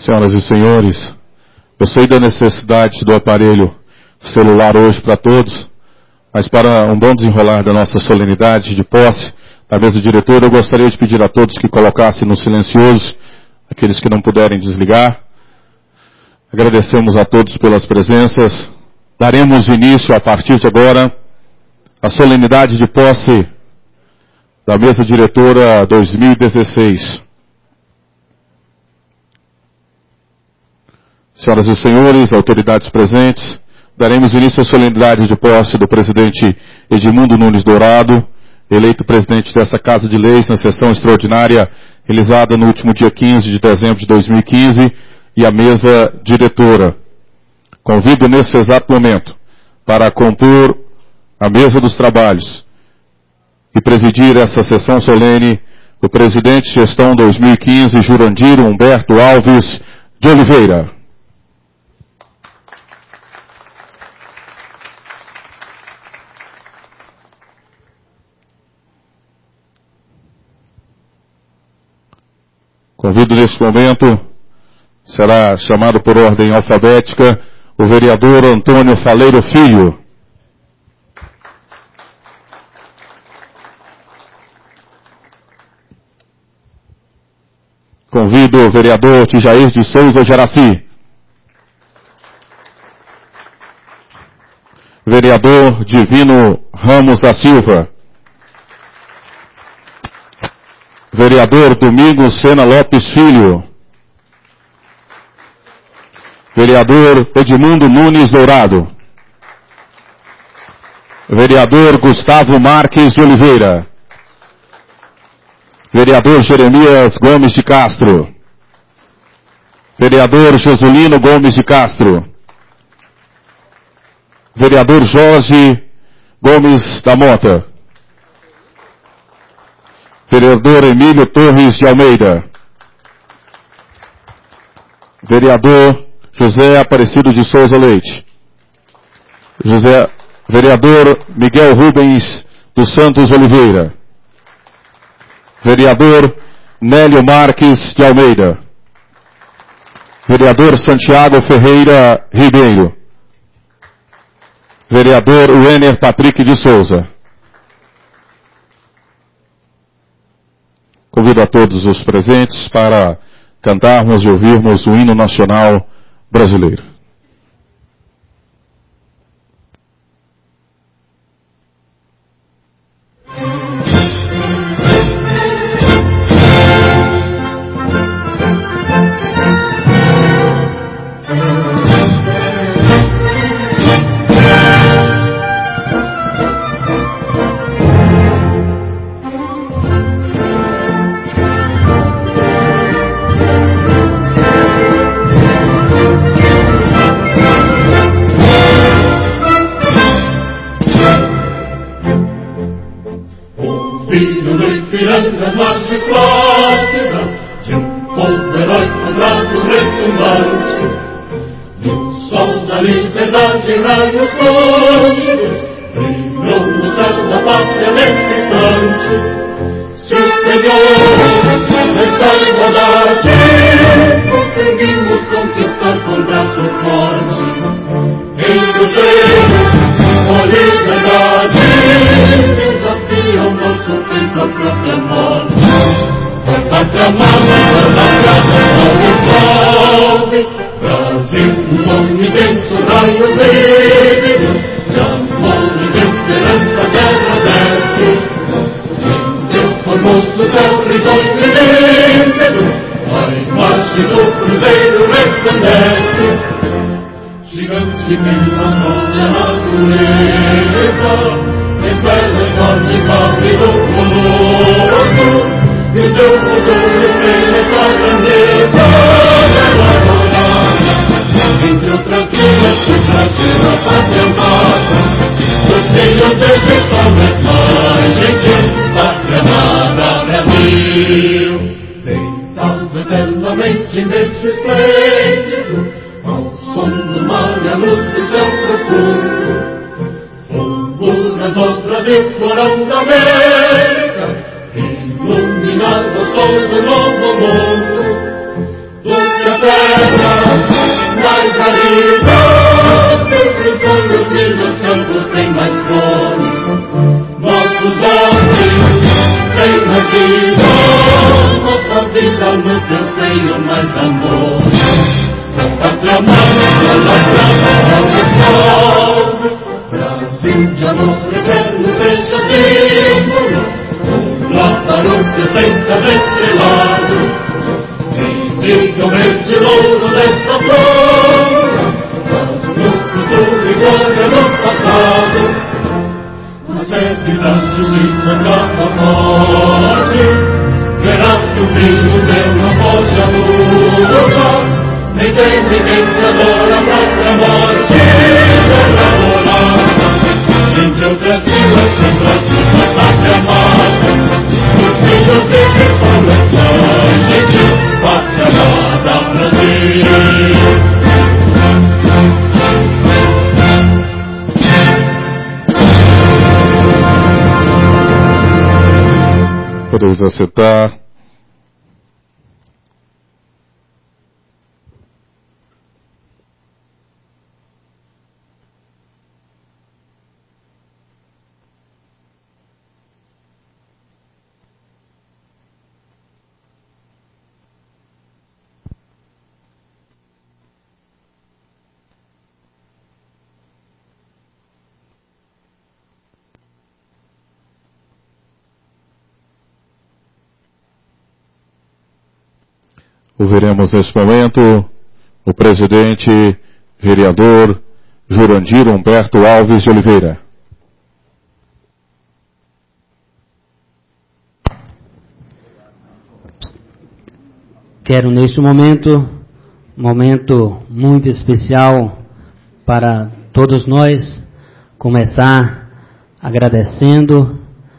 Senhoras e senhores, eu sei da necessidade do aparelho celular hoje para todos, mas para um bom desenrolar da nossa solenidade de posse da mesa diretora, eu gostaria de pedir a todos que colocassem no silencioso, aqueles que não puderem desligar. Agradecemos a todos pelas presenças. Daremos início, a partir de agora, à solenidade de posse da mesa diretora 2016. Senhoras e senhores, autoridades presentes, daremos início à solenidade de posse do presidente Edmundo Nunes Dourado, eleito presidente dessa Casa de Leis na sessão extraordinária realizada no último dia 15 de dezembro de 2015, e a mesa diretora. Convido nesse exato momento para compor a mesa dos trabalhos e presidir essa sessão solene o presidente de gestão 2015, Jurandir Humberto Alves de Oliveira. Convido neste momento, será chamado por ordem alfabética, o vereador Antônio Faleiro Filho. Convido o vereador Tijair de Souza Jaraci. Vereador Divino Ramos da Silva. Vereador Domingos Sena Lopes Filho. Vereador Edmundo Nunes Dourado. Vereador Gustavo Marques de Oliveira. Vereador Jeremias Gomes de Castro. Vereador Joselino Gomes de Castro. Vereador Jorge Gomes da Mota. Vereador Emílio Torres de Almeida. Vereador José Aparecido de Souza Leite. Vereador Miguel Rubens dos Santos Oliveira. Vereador Nélio Marques de Almeida. Vereador Santiago Ferreira Ribeiro. Vereador Wenner Patrick de Souza. Convido a todos os presentes para cantarmos e ouvirmos o hino nacional brasileiro. As marchas plácidas de povo herói sagrado retumbante, e o sol da liberdade em raios lúcidos brilhou no céu da pátria nesse instante. Se o Senhor dessa igualdade conseguimos conquistar com braço forte, em o seio da liberdade desafia o nosso peito a própria morte. A pátria amada da graça não resolve. Brasil, um sonho imenso, raio vívido de amor e de esperança, guerra desce. Sem Deus formoso céu risonho e límpido, a imagem do cruzeiro resplandece. Gigante pela nobre natureza, revela Jorge Pálido Colosso, e o teu futuro tem essa grandeza elaborada. Entre outras vidas que trazer a pátria amada, dos filhos de Jesus mais gentil, pátria amada Brasil. Deitado eternamente em berço esplêndido, ao som do mar e a luz do céu profundo, nas obras e o florão da América, iluminado ao sol do novo mundo, do que a terra entre os sonhos que nos campos têm mais cor. Nossos olhos têm mais vida, nossa vida no teu seio mais amor. Pátria amada, salve, Brasil de amor eterno seja símbolo, lámpara que sempre estrelado. Dignamente louro desta flor, mas no futuro e glória no passado. Na sede da justiça acaba a morte, verás que o brilho teu não pode anular. Nem tem ninguém se adora a própria morte, será morada. Entre outras vilas, entre a pátria amada, os filhos desse povo é gentil. Pátria amada, Brasil. Podemos assentar. Ouviremos nesse momento o presidente vereador Jurandir Humberto Alves de Oliveira. Quero neste momento muito especial para todos nós, começar agradecendo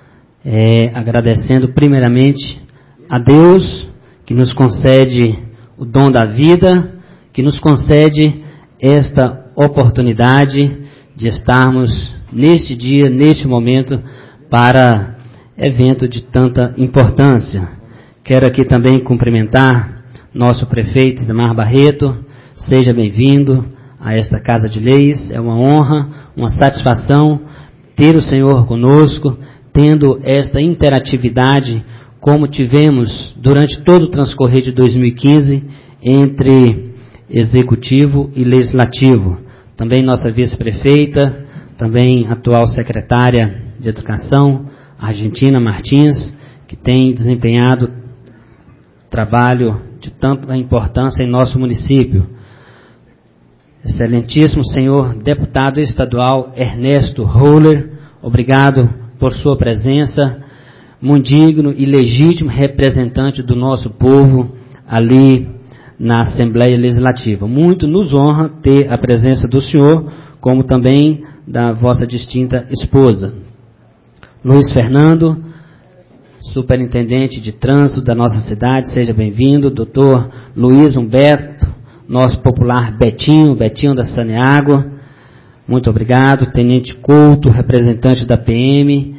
primeiramente a Deus, que nos concede o dom da vida, que nos concede esta oportunidade de estarmos neste dia, neste momento, para evento de tanta importância. Quero aqui também cumprimentar nosso prefeito Idemar Barreto. Seja bem-vindo a esta Casa de Leis. É uma honra, uma satisfação ter o Senhor conosco, tendo esta interatividade como tivemos durante todo o transcorrer de 2015 entre Executivo e Legislativo. Também nossa vice-prefeita, também atual secretária de Educação, Argentina Martins, que tem desempenhado trabalho de tanta importância em nosso município. Excelentíssimo senhor deputado estadual Ernesto Roller, obrigado por sua presença. Muito digno e legítimo representante do nosso povo ali na Assembleia Legislativa. Muito nos honra ter a presença do senhor, como também da vossa distinta esposa. Luiz Fernando, superintendente de trânsito da nossa cidade, seja bem-vindo. Doutor Luiz Humberto, nosso popular Betinho da Saneágua, muito obrigado. Tenente Couto, representante da PM,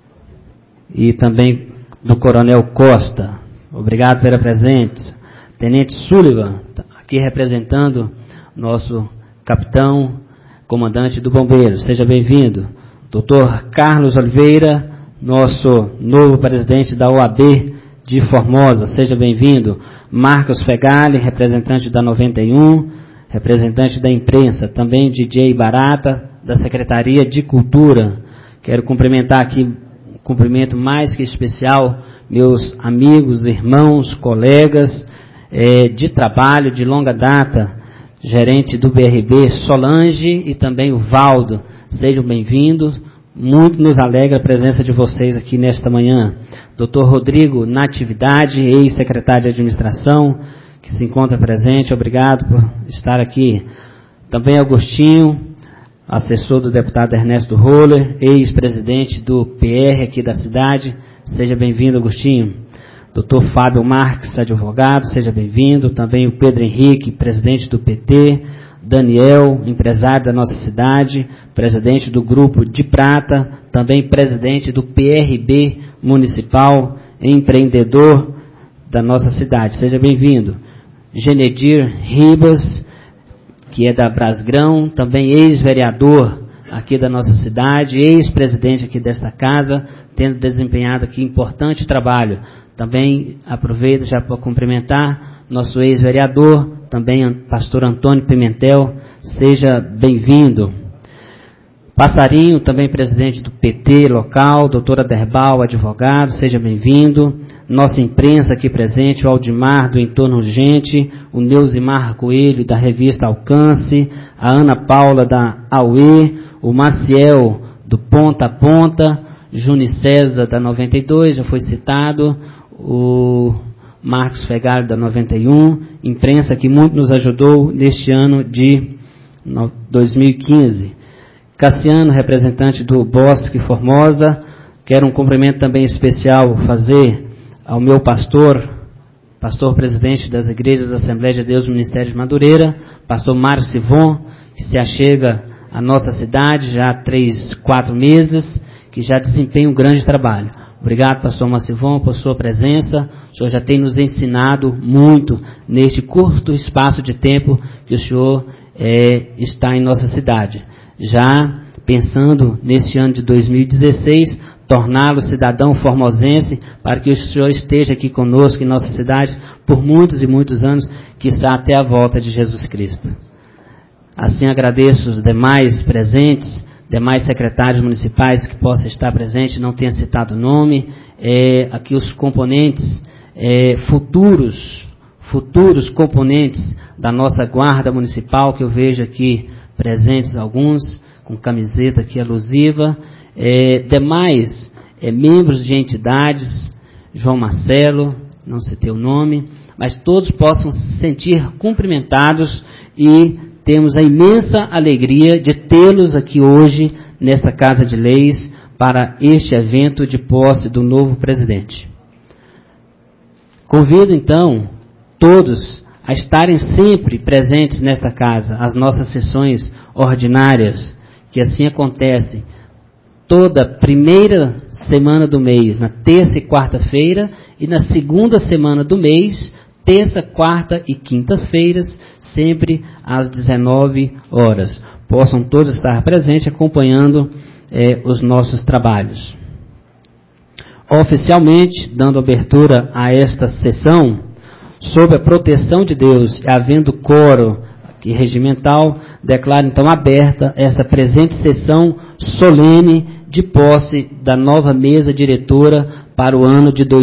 e também do Coronel Costa. Obrigado pela presença. Tenente Sullivan, aqui representando nosso capitão, comandante do Bombeiro. Seja bem-vindo. Dr. Carlos Oliveira, nosso novo presidente da OAB de Formosa. Seja bem-vindo. Marcos Fegali, representante da 91, representante da imprensa. Também DJ Barata, da Secretaria de Cultura. Quero cumprimentar aqui, cumprimento mais que especial, meus amigos, irmãos, colegas de trabalho de longa data, gerente do BRB Solange e também o Valdo. Sejam bem-vindos, muito nos alegra a presença de vocês aqui nesta manhã. Dr. Rodrigo Natividade, ex-secretário de administração, que se encontra presente, obrigado por estar aqui. Também Agostinho, assessor do deputado Ernesto Roller, ex-presidente do PR aqui da cidade. Seja bem-vindo, Agostinho. Dr. Fábio Marques, advogado, seja bem-vindo. Também o Pedro Henrique, presidente do PT. Daniel, empresário da nossa cidade, presidente do Grupo de Prata, também presidente do PRB Municipal, empreendedor da nossa cidade. Seja bem-vindo. Genedir Ribas, que é da Brasgrão, também ex-vereador aqui da nossa cidade, ex-presidente aqui desta casa, tendo desempenhado aqui importante trabalho. Também aproveito já para cumprimentar nosso ex-vereador, também pastor Antônio Pimentel, seja bem-vindo. Passarinho, também presidente do PT local, doutora Derbal, advogado, seja bem-vindo. Nossa imprensa aqui presente, o Aldimar do Entorno Urgente, o Neusimar Coelho da revista Alcance, a Ana Paula da AUE, o Maciel do Ponta a Ponta, Juni César da 92, já foi citado, o Marcos Fegali da 91, imprensa que muito nos ajudou neste ano de 2015. Cassiano, representante do Bosque Formosa, quero um cumprimento também especial fazer ao meu pastor presidente das Igrejas da Assembleia de Deus do Ministério de Madureira, pastor Mário Sivon, que se achega à nossa cidade já há 3-4 meses, que já desempenha um grande trabalho. Obrigado, pastor Macivon, por sua presença. O senhor já tem nos ensinado muito neste curto espaço de tempo que o senhor está em nossa cidade. Já pensando neste ano de 2016, torná-lo cidadão formosense, para que o senhor esteja aqui conosco em nossa cidade por muitos e muitos anos, quiçá até a volta de Jesus Cristo. Assim agradeço os demais presentes, demais secretários municipais que possam estar presentes, não tenha citado o nome, aqui os componentes, futuros componentes da nossa guarda municipal, que eu vejo aqui presentes alguns, com camiseta aqui alusiva, demais membros de entidades, João Marcelo, não citei o nome, mas todos possam se sentir cumprimentados e temos a imensa alegria de tê-los aqui hoje, nesta Casa de Leis, para este evento de posse do novo presidente. Convido, então, todos a estarem sempre presentes nesta casa, as nossas sessões ordinárias, que assim acontecem toda primeira semana do mês, na terça e quarta-feira, e na segunda semana do mês, terça, quarta e quintas-feiras, sempre às 19 horas. Possam todos estar presentes acompanhando os nossos trabalhos. Oficialmente, dando abertura a esta sessão, sob a proteção de Deus e havendo coro aqui regimental, declaro então aberta essa presente sessão solene de posse da nova mesa diretora para o ano de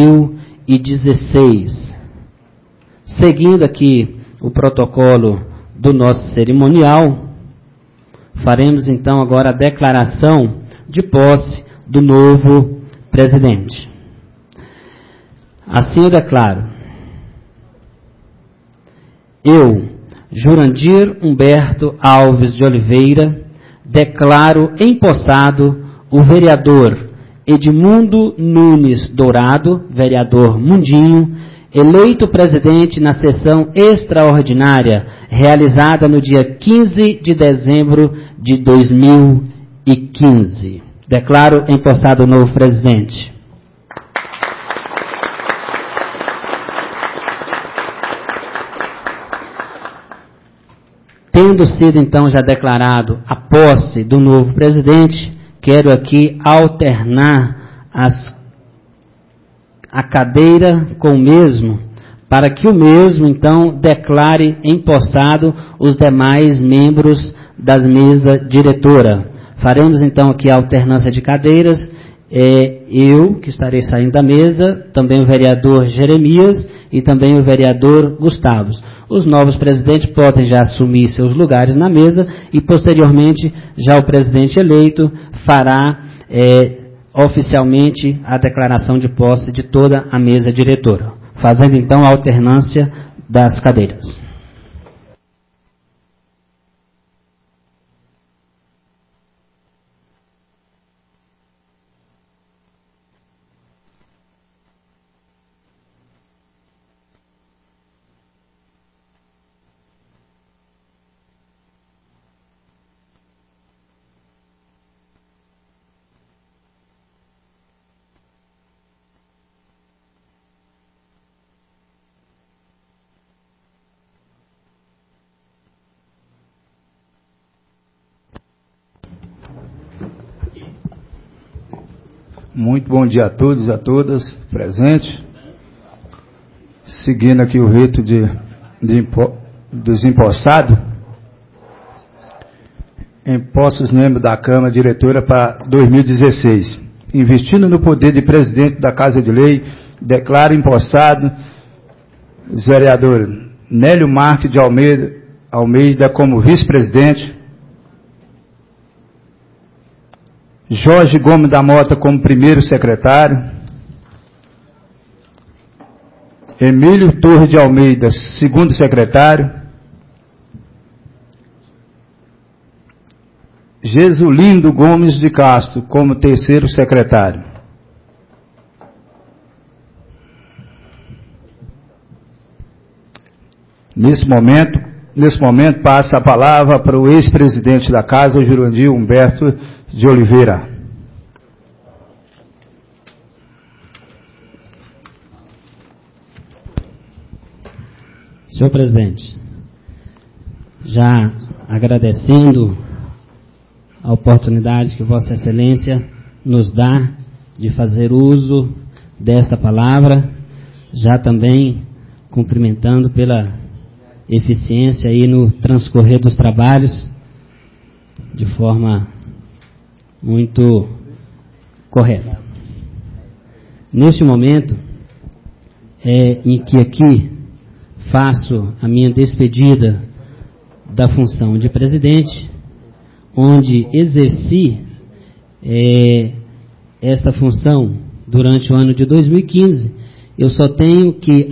2016. Seguindo aqui o protocolo do nosso cerimonial, faremos então agora a declaração de posse do novo presidente. Assim eu declaro: eu, Jurandir Humberto Alves de Oliveira, declaro empossado o vereador Edmundo Nunes Dourado, vereador Mundinho, eleito presidente na sessão extraordinária realizada no dia 15 de dezembro de 2015. Declaro empossado o novo presidente. Tendo sido então já declarado a posse do novo presidente, quero aqui alternar a cadeira com o mesmo, para que o mesmo, então, declare empossado os demais membros das mesas diretora. Faremos, então, aqui a alternância de cadeiras. Eu, que estarei saindo da mesa, também o vereador Jeremias e também o vereador Gustavo. Os novos presidentes podem já assumir seus lugares na mesa e, posteriormente, já o presidente eleito fará oficialmente a declaração de posse de toda a mesa diretora, fazendo então a alternância das cadeiras. Muito bom dia a todos e a todas presentes. Seguindo aqui o rito dos empossados, impostos membros da Câmara Diretora para 2016. Investindo no poder de presidente da Casa de Lei, declaro empossado os vereadores Nélio Marques de Almeida como vice-presidente, Jorge Gomes da Mota como primeiro secretário, Emílio Torres de Almeida, segundo secretário, Jesulindo Gomes de Castro como terceiro secretário. Nesse momento passa a palavra para o ex-presidente da Casa, Jurandir Humberto de Oliveira. Senhor presidente, já agradecendo a oportunidade que Vossa Excelência nos dá de fazer uso desta palavra, já também cumprimentando pela eficiência aí no transcorrer dos trabalhos, de forma muito correta. Neste momento, em que aqui faço a minha despedida da função de presidente, onde exerci esta função durante o ano de 2015, eu só tenho que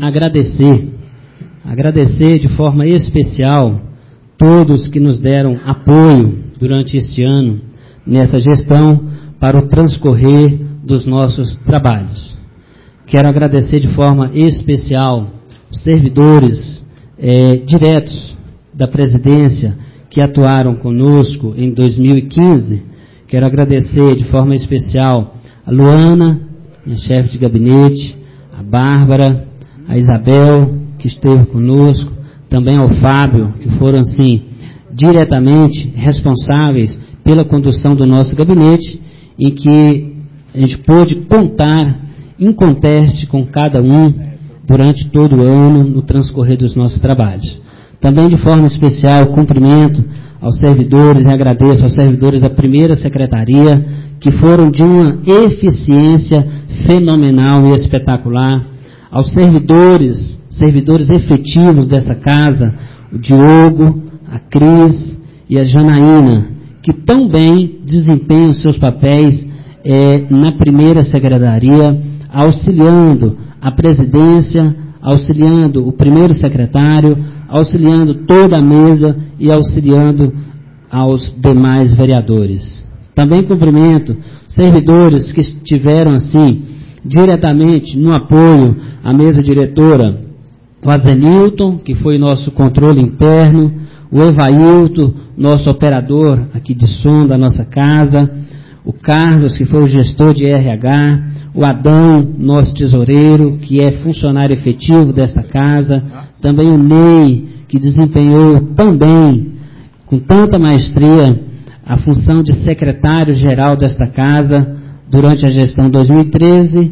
agradecer de forma especial todos que nos deram apoio durante este ano, nessa gestão, para o transcorrer dos nossos trabalhos. Quero agradecer de forma especial os servidores diretos da presidência que atuaram conosco em 2015. Quero agradecer de forma especial a Luana, minha chefe de gabinete, a Bárbara, a Isabel, que esteve conosco, também ao Fábio, que foram, assim, diretamente responsáveis pela condução do nosso gabinete, em que a gente pôde contar, inconteste com cada um, durante todo o ano, no transcorrer dos nossos trabalhos. Também, de forma especial, cumprimento aos servidores e agradeço aos servidores da primeira secretaria, que foram de uma eficiência fenomenal e espetacular, aos servidores efetivos dessa casa, o Diogo, a Cris e a Janaína, que tão bem desempenham seus papéis na primeira secretaria, auxiliando a presidência, auxiliando o primeiro secretário, auxiliando toda a mesa e auxiliando aos demais vereadores. Também cumprimento servidores que estiveram, assim, diretamente no apoio à mesa diretora, o Azenilton, que foi nosso controle interno, o Evailton, nosso operador aqui de som da nossa casa, o Carlos, que foi o gestor de RH, o Adão, nosso tesoureiro, que é funcionário efetivo desta casa, também o Ney, que desempenhou também, com tanta maestria, a função de secretário-geral desta casa durante a gestão 2013,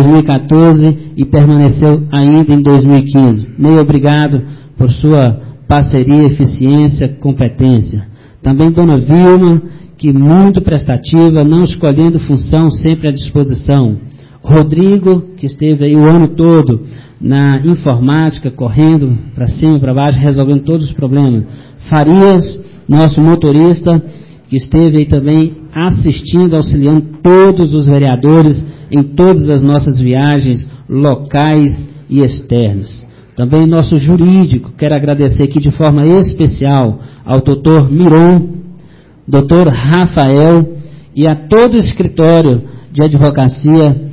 2014 e permaneceu ainda em 2015. Ney, obrigado por sua parceria, eficiência, competência. Também Dona Vilma, que muito prestativa, não escolhendo função, sempre à disposição. Rodrigo, que esteve aí o ano todo na informática, correndo para cima e para baixo, resolvendo todos os problemas. Farias, nosso motorista, que esteve aí também assistindo, auxiliando todos os vereadores em todas as nossas viagens locais e externas. Também nosso jurídico, quero agradecer aqui de forma especial ao doutor Miron, doutor Rafael e a todo o escritório de advocacia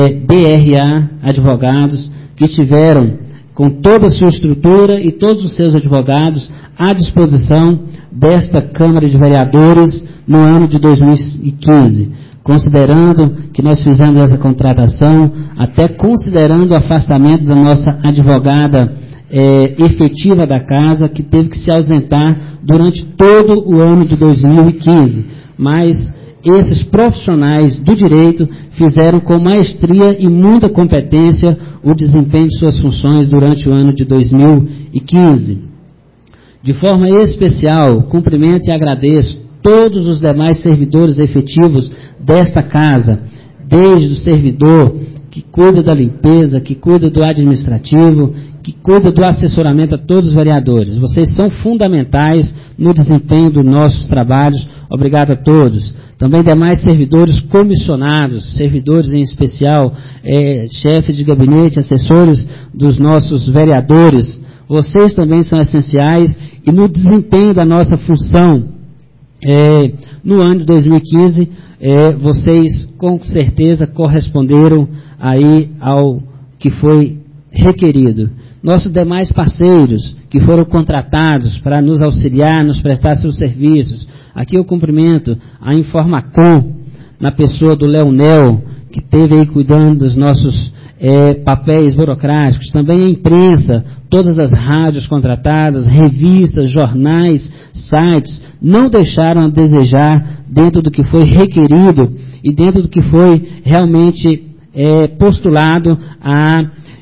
BRA Advogados, que estiveram com toda a sua estrutura e todos os seus advogados à disposição desta Câmara de Vereadores no ano de 2015, considerando que nós fizemos essa contratação, até considerando o afastamento da nossa advogada efetiva da casa, que teve que se ausentar durante todo o ano de 2015, mas esses profissionais do direito fizeram com maestria e muita competência o desempenho de suas funções durante o ano de 2015. De forma especial, cumprimento e agradeço todos os demais servidores efetivos desta casa, desde o servidor que cuida da limpeza, que cuida do administrativo, que cuida do assessoramento a todos os vereadores. Vocês são fundamentais no desempenho dos nossos trabalhos. Obrigado a todos. Também demais servidores comissionados, servidores em especial, chefes de gabinete, assessores dos nossos vereadores. Vocês também são essenciais e no desempenho da nossa função no ano de 2015, vocês com certeza corresponderam aí ao que foi requerido. Nossos demais parceiros que foram contratados para nos auxiliar, nos prestar seus serviços. Aqui eu cumprimento a Informacom, na pessoa do Leonel, que esteve aí cuidando dos nossos papéis burocráticos. Também a imprensa, todas as rádios contratadas, revistas, jornais, sites, não deixaram a desejar dentro do que foi requerido e dentro do que foi realmente postulado a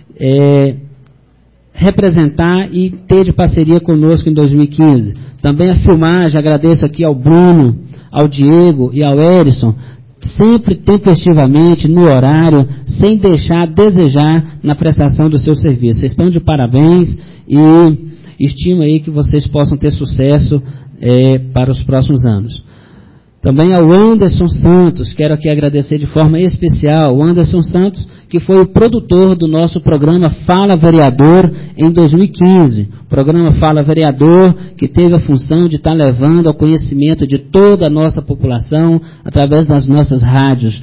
representar e ter de parceria conosco em 2015. Também a filmagem, agradeço aqui ao Bruno, ao Diego e ao Erison, sempre tempestivamente, no horário, sem deixar a desejar na prestação do seu serviço. Vocês estão de parabéns e estimo aí que vocês possam ter sucesso para os próximos anos. Também ao Anderson Santos, quero aqui agradecer de forma especial, o Anderson Santos, que foi o produtor do nosso programa Fala Vereador em 2015. O programa Fala Vereador, que teve a função de estar levando ao conhecimento de toda a nossa população, através das nossas rádios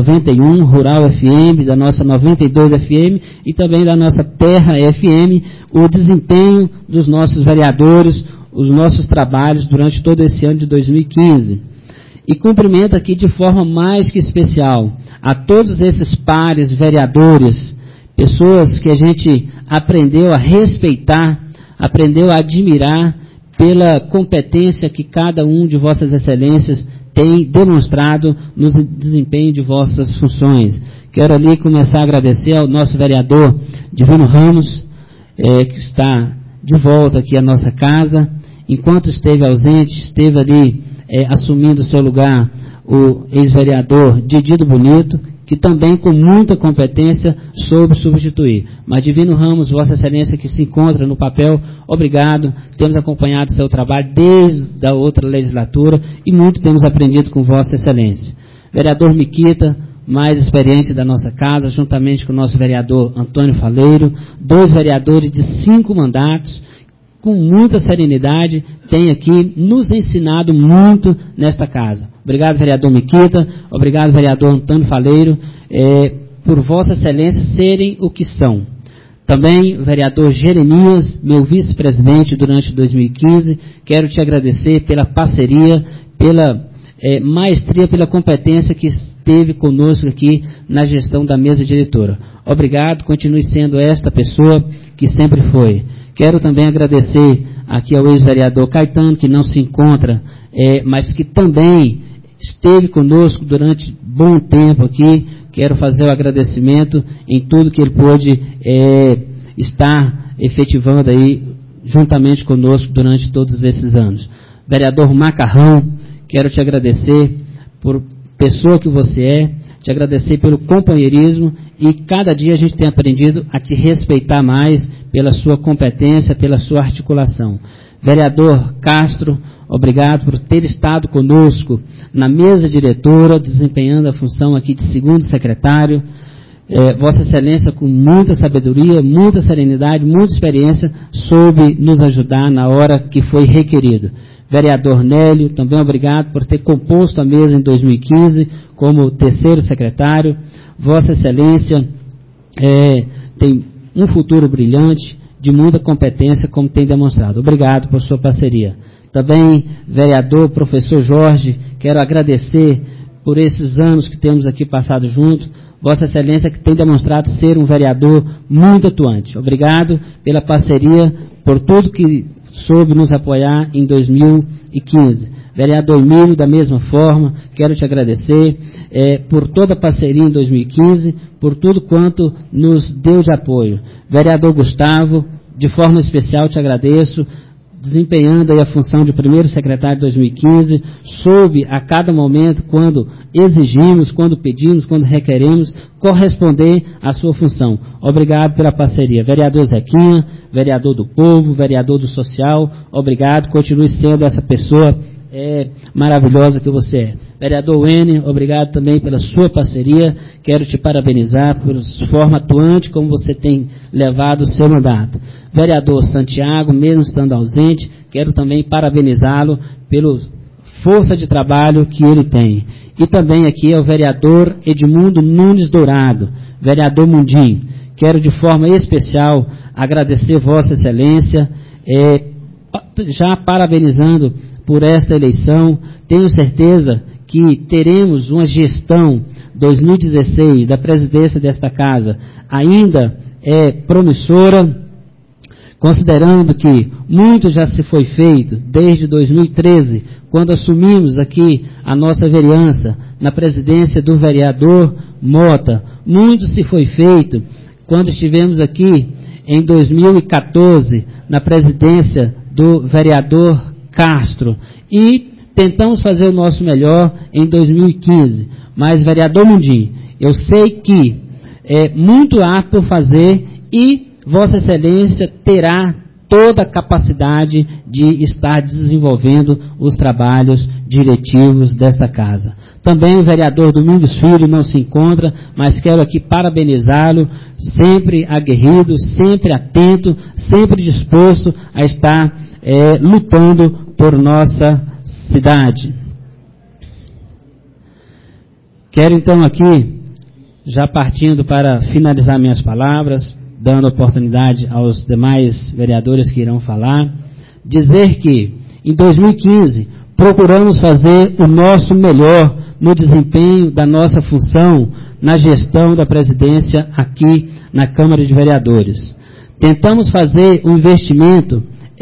91, Rural FM, da nossa 92 FM e também da nossa Terra FM, o desempenho dos nossos vereadores, os nossos trabalhos durante todo esse ano de 2015. E cumprimento aqui de forma mais que especial a todos esses pares vereadores, pessoas que a gente aprendeu a respeitar, aprendeu a admirar pela competência que cada um de vossas excelências tem demonstrado no desempenho de vossas funções. Quero ali começar a agradecer ao nosso vereador Divino Ramos, que está de volta aqui à nossa casa. Enquanto esteve ausente, esteve ali assumindo seu lugar o ex-vereador Didido Bonito, que também com muita competência soube substituir. Mas Divino Ramos, Vossa Excelência, que se encontra no papel, obrigado, temos acompanhado seu trabalho desde a outra legislatura e muito temos aprendido com Vossa Excelência. Vereador Miquita, mais experiente da nossa casa, juntamente com o nosso vereador Antônio Faleiro, 2 vereadores de 5 mandatos, com muita serenidade, tem aqui nos ensinado muito nesta casa. Obrigado, vereador Miquita, obrigado, vereador Antônio Faleiro, por Vossa Excelência serem o que são. Também, vereador Jeremias, meu vice-presidente durante 2015, quero te agradecer pela parceria, pela maestria, pela competência que esteve conosco aqui na gestão da mesa diretora. Obrigado, continue sendo esta pessoa que sempre foi. Quero também agradecer aqui ao ex-vereador Caetano, que não se encontra, mas que também esteve conosco durante bom tempo aqui. Quero fazer o agradecimento em tudo que ele pôde estar efetivando aí juntamente conosco durante todos esses anos. Vereador Macarrão, quero te agradecer por pessoa que você é, te agradecer pelo companheirismo e cada dia a gente tem aprendido a te respeitar mais pela sua competência, pela sua articulação. Vereador Castro, obrigado por ter estado conosco na mesa diretora, desempenhando a função aqui de segundo secretário. Vossa Excelência, com muita sabedoria, muita serenidade, muita experiência, soube nos ajudar na hora que foi requerido. Vereador Nélio, também obrigado por ter composto a mesa em 2015 como terceiro secretário. Vossa Excelência tem um futuro brilhante, de muita competência, como tem demonstrado. Obrigado por sua parceria. Também, vereador, professor Jorge, quero agradecer por esses anos que temos aqui passado junto. Vossa Excelência, que tem demonstrado ser um vereador muito atuante. Obrigado pela parceria, por tudo que soube nos apoiar em 2015. Vereador Emílio, da mesma forma, quero te agradecer por toda a parceria em 2015, por tudo quanto nos deu de apoio. Vereador Gustavo, de forma especial te agradeço, desempenhando aí a função de primeiro secretário de 2015, soube a cada momento, quando exigimos, quando pedimos, quando requeremos, corresponder à sua função. Obrigado pela parceria. Vereador Zequinha, vereador do povo, vereador do social, obrigado, continue sendo essa pessoa maravilhosa que você é. Vereador Wene, obrigado também pela sua parceria, quero te parabenizar por forma atuante como você tem levado o seu mandato. Vereador Santiago, mesmo estando ausente, quero também parabenizá-lo pela força de trabalho que ele tem. E também aqui é o vereador Edmundo Nunes Dourado, vereador Mundim. Quero de forma especial agradecer Vossa Excelência, já parabenizando por esta eleição. Tenho certeza que teremos uma gestão 2016 da presidência desta casa ainda promissora, considerando que muito já se foi feito desde 2013, quando assumimos aqui a nossa vereança na presidência do vereador Mota. Muito se foi feito quando estivemos aqui em 2014 na presidência do vereador Castro, e tentamos fazer o nosso melhor em 2015. Mas, vereador Mundim, eu sei que muito há por fazer e Vossa Excelência terá toda a capacidade de estar desenvolvendo os trabalhos diretivos desta casa. Também o vereador Domingos Filho não se encontra, mas quero aqui parabenizá-lo, sempre aguerrido, sempre atento, sempre disposto a estar lutando por nossa cidade. Quero então aqui, já partindo para finalizar minhas palavras, dando oportunidade aos demais vereadores que irão falar, dizer que em 2015 procuramos fazer o nosso melhor no desempenho da nossa função na gestão da presidência aqui na Câmara de Vereadores. Tentamos fazer um investimento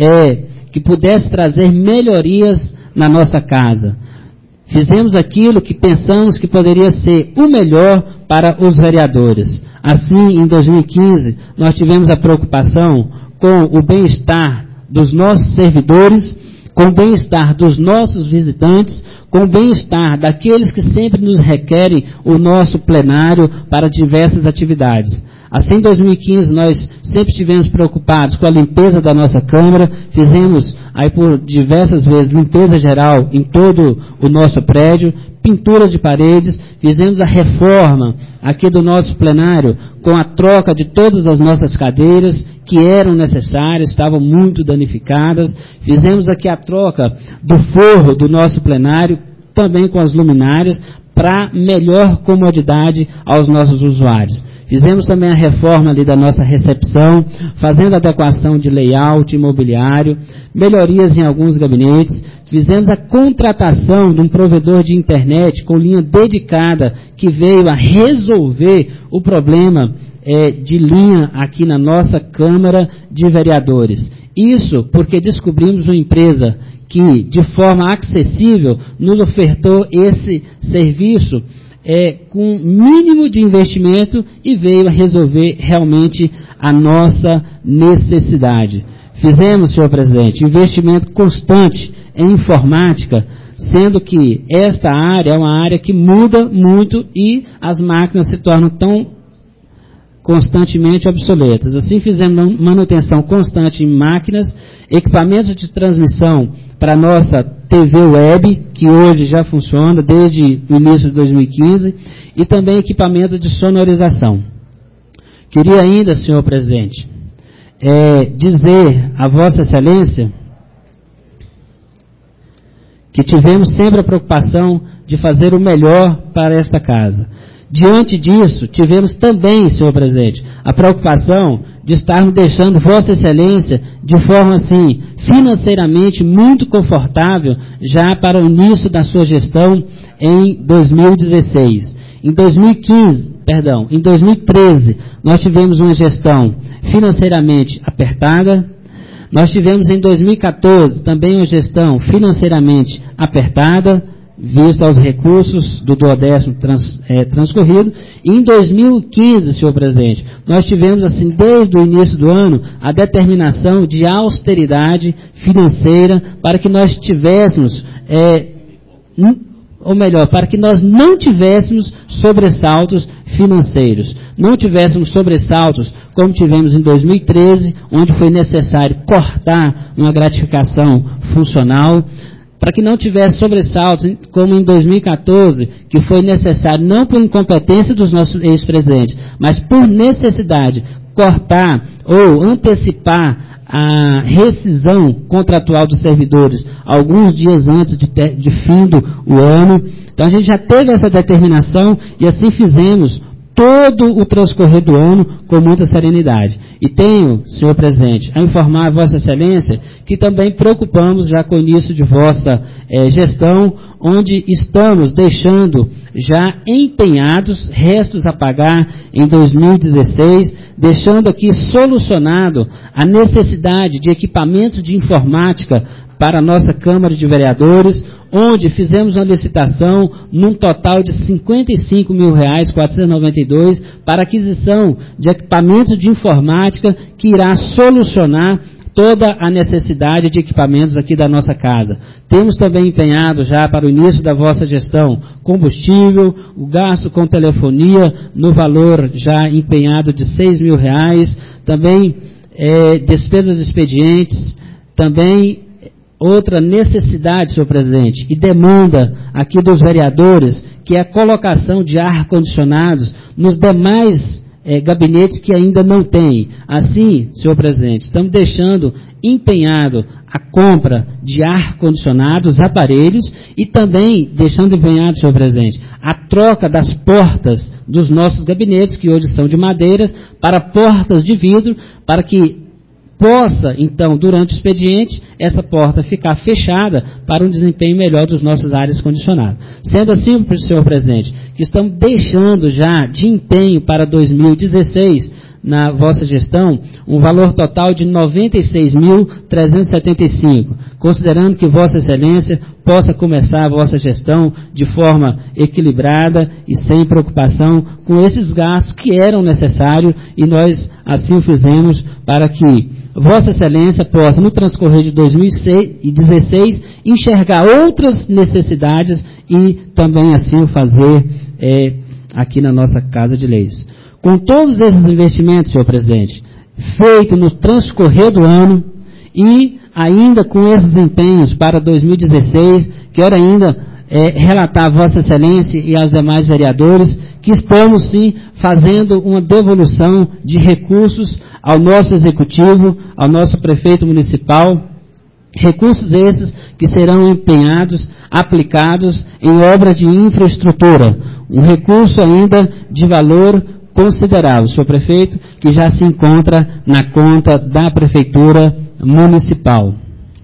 que pudesse trazer melhorias na nossa casa. Fizemos aquilo que pensamos que poderia ser o melhor para os vereadores. Assim, em 2015, nós tivemos a preocupação com o bem-estar dos nossos servidores, com o bem-estar dos nossos visitantes, com o bem-estar daqueles que sempre nos requerem o nosso plenário para diversas atividades. Assim, em 2015, nós sempre estivemos preocupados com a limpeza da nossa Câmara, fizemos aí por diversas vezes limpeza geral em todo o nosso prédio, pinturas de paredes, fizemos a reforma aqui do nosso plenário com a troca de todas as nossas cadeiras que eram necessárias, estavam muito danificadas, fizemos aqui a troca do forro do nosso plenário, também com as luminárias, para melhor comodidade aos nossos usuários. Fizemos também a reforma ali da nossa recepção, fazendo adequação de layout imobiliário, melhorias em alguns gabinetes, fizemos a contratação de um provedor de internet com linha dedicada que veio a resolver o problema de linha aqui na nossa Câmara de Vereadores. Isso porque descobrimos uma empresa que, de forma acessível, nos ofertou esse serviço com mínimo de investimento e veio a resolver realmente a nossa necessidade. Fizemos, senhor presidente, investimento constante em informática, sendo que esta área é uma área que muda muito e as máquinas se tornam tão constantemente obsoletas. Assim, fizemos manutenção constante em máquinas, equipamentos de transmissão para a nossa TV Web, que hoje já funciona desde o início de 2015, e também equipamento de sonorização. Queria ainda, senhor presidente, dizer a Vossa Excelência que tivemos sempre a preocupação de fazer o melhor para esta casa. Diante disso, tivemos também, senhor presidente, a preocupação de estarmos deixando Vossa Excelência de forma assim, financeiramente muito confortável, já para o início da sua gestão em 2016. Em 2013, nós tivemos uma gestão financeiramente apertada, Nós tivemos em 2014 também uma gestão financeiramente apertada, visto aos recursos do duodécimo transcorrido, e em 2015, senhor presidente, nós tivemos, assim, desde o início do ano, a determinação de austeridade financeira para que nós tivéssemos, ou melhor, para que nós não tivéssemos sobressaltos financeiros, não tivéssemos sobressaltos como tivemos em 2013, onde foi necessário cortar uma gratificação funcional, para que não tivesse sobressaltos, como em 2014, que foi necessário, não por incompetência dos nossos ex-presidentes, mas por necessidade, cortar ou antecipar a rescisão contratual dos servidores alguns dias antes de fim do ano. Então a gente já teve essa determinação e assim fizemos todo o transcorrer do ano com muita serenidade. E tenho, senhor presidente, a informar a Vossa Excelência que também preocupamos já com o início de vossa gestão, onde estamos deixando já empenhados restos a pagar em 2016, deixando aqui solucionado a necessidade de equipamentos de informática para a nossa Câmara de Vereadores, onde fizemos uma licitação num total de R$ 55.492 para aquisição de equipamentos de informática que irá solucionar toda a necessidade de equipamentos aqui da nossa casa. Temos também empenhado já para o início da vossa gestão combustível, o gasto com telefonia no valor já empenhado de R$ 6.000, também despesas de expedientes, também outra necessidade, senhor presidente, e demanda aqui dos vereadores, que é a colocação de ar-condicionados nos demais gabinetes que ainda não têm. Assim, senhor presidente, estamos deixando empenhado a compra de ar-condicionados, aparelhos, e também deixando empenhado, senhor presidente, a troca das portas dos nossos gabinetes, que hoje são de madeiras, para portas de vidro, para que possa, então, durante o expediente, essa porta ficar fechada para um desempenho melhor dos nossos ares condicionados. Sendo assim, senhor presidente, que estamos deixando já de empenho para 2016, na vossa gestão, um valor total de R$ 96.375, considerando que Vossa Excelência possa começar a vossa gestão de forma equilibrada e sem preocupação com esses gastos que eram necessários, e nós assim o fizemos para que Vossa Excelência possa, no transcorrer de 2016, enxergar outras necessidades e também assim o fazer aqui na nossa Casa de Leis. Com todos esses investimentos, senhor presidente, feitos no transcorrer do ano e ainda com esses empenhos para 2016, quero ainda relatar a Vossa Excelência e aos demais vereadores que estamos sim fazendo uma devolução de recursos ao nosso executivo, ao nosso prefeito municipal, recursos esses que serão empenhados, aplicados em obras de infraestrutura, um recurso ainda de valor considerável, senhor prefeito, que já se encontra na conta da prefeitura municipal.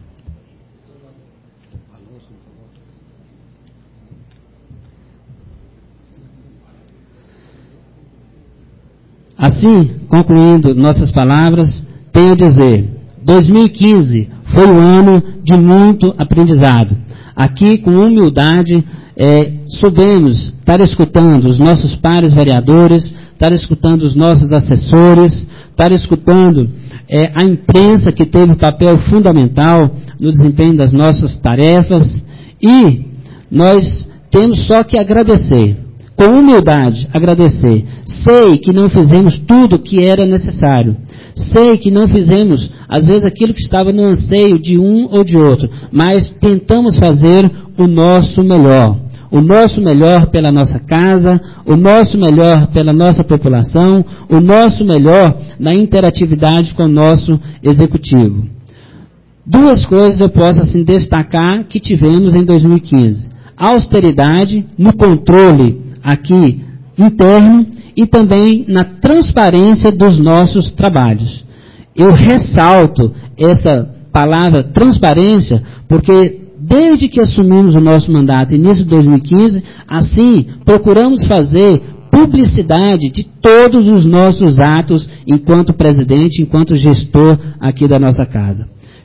Assim, concluindo nossas palavras, tenho a dizer, 2015 foi um ano de muito aprendizado. Aqui, com humildade, soubemos estar escutando os nossos pares vereadores, estar escutando os nossos assessores, estar escutando a imprensa, que teve um papel fundamental no desempenho das nossas tarefas, e nós temos só que agradecer. Com humildade, agradecer. Sei que não fizemos tudo o que era necessário. Sei que não fizemos, às vezes, aquilo que estava no anseio de um ou de outro, mas tentamos fazer o nosso melhor. O nosso melhor pela nossa casa, o nosso melhor pela nossa população, o nosso melhor na interatividade com o nosso executivo. Duas coisas eu posso assim destacar que tivemos em 2015. A austeridade no controle aqui interno e também na transparência dos nossos trabalhos. Eu ressalto essa palavra transparência porque desde que assumimos o nosso mandato, início de 2015, assim procuramos fazer publicidade de todos os nossos atos enquanto presidente, enquanto gestor aqui da nossa casa.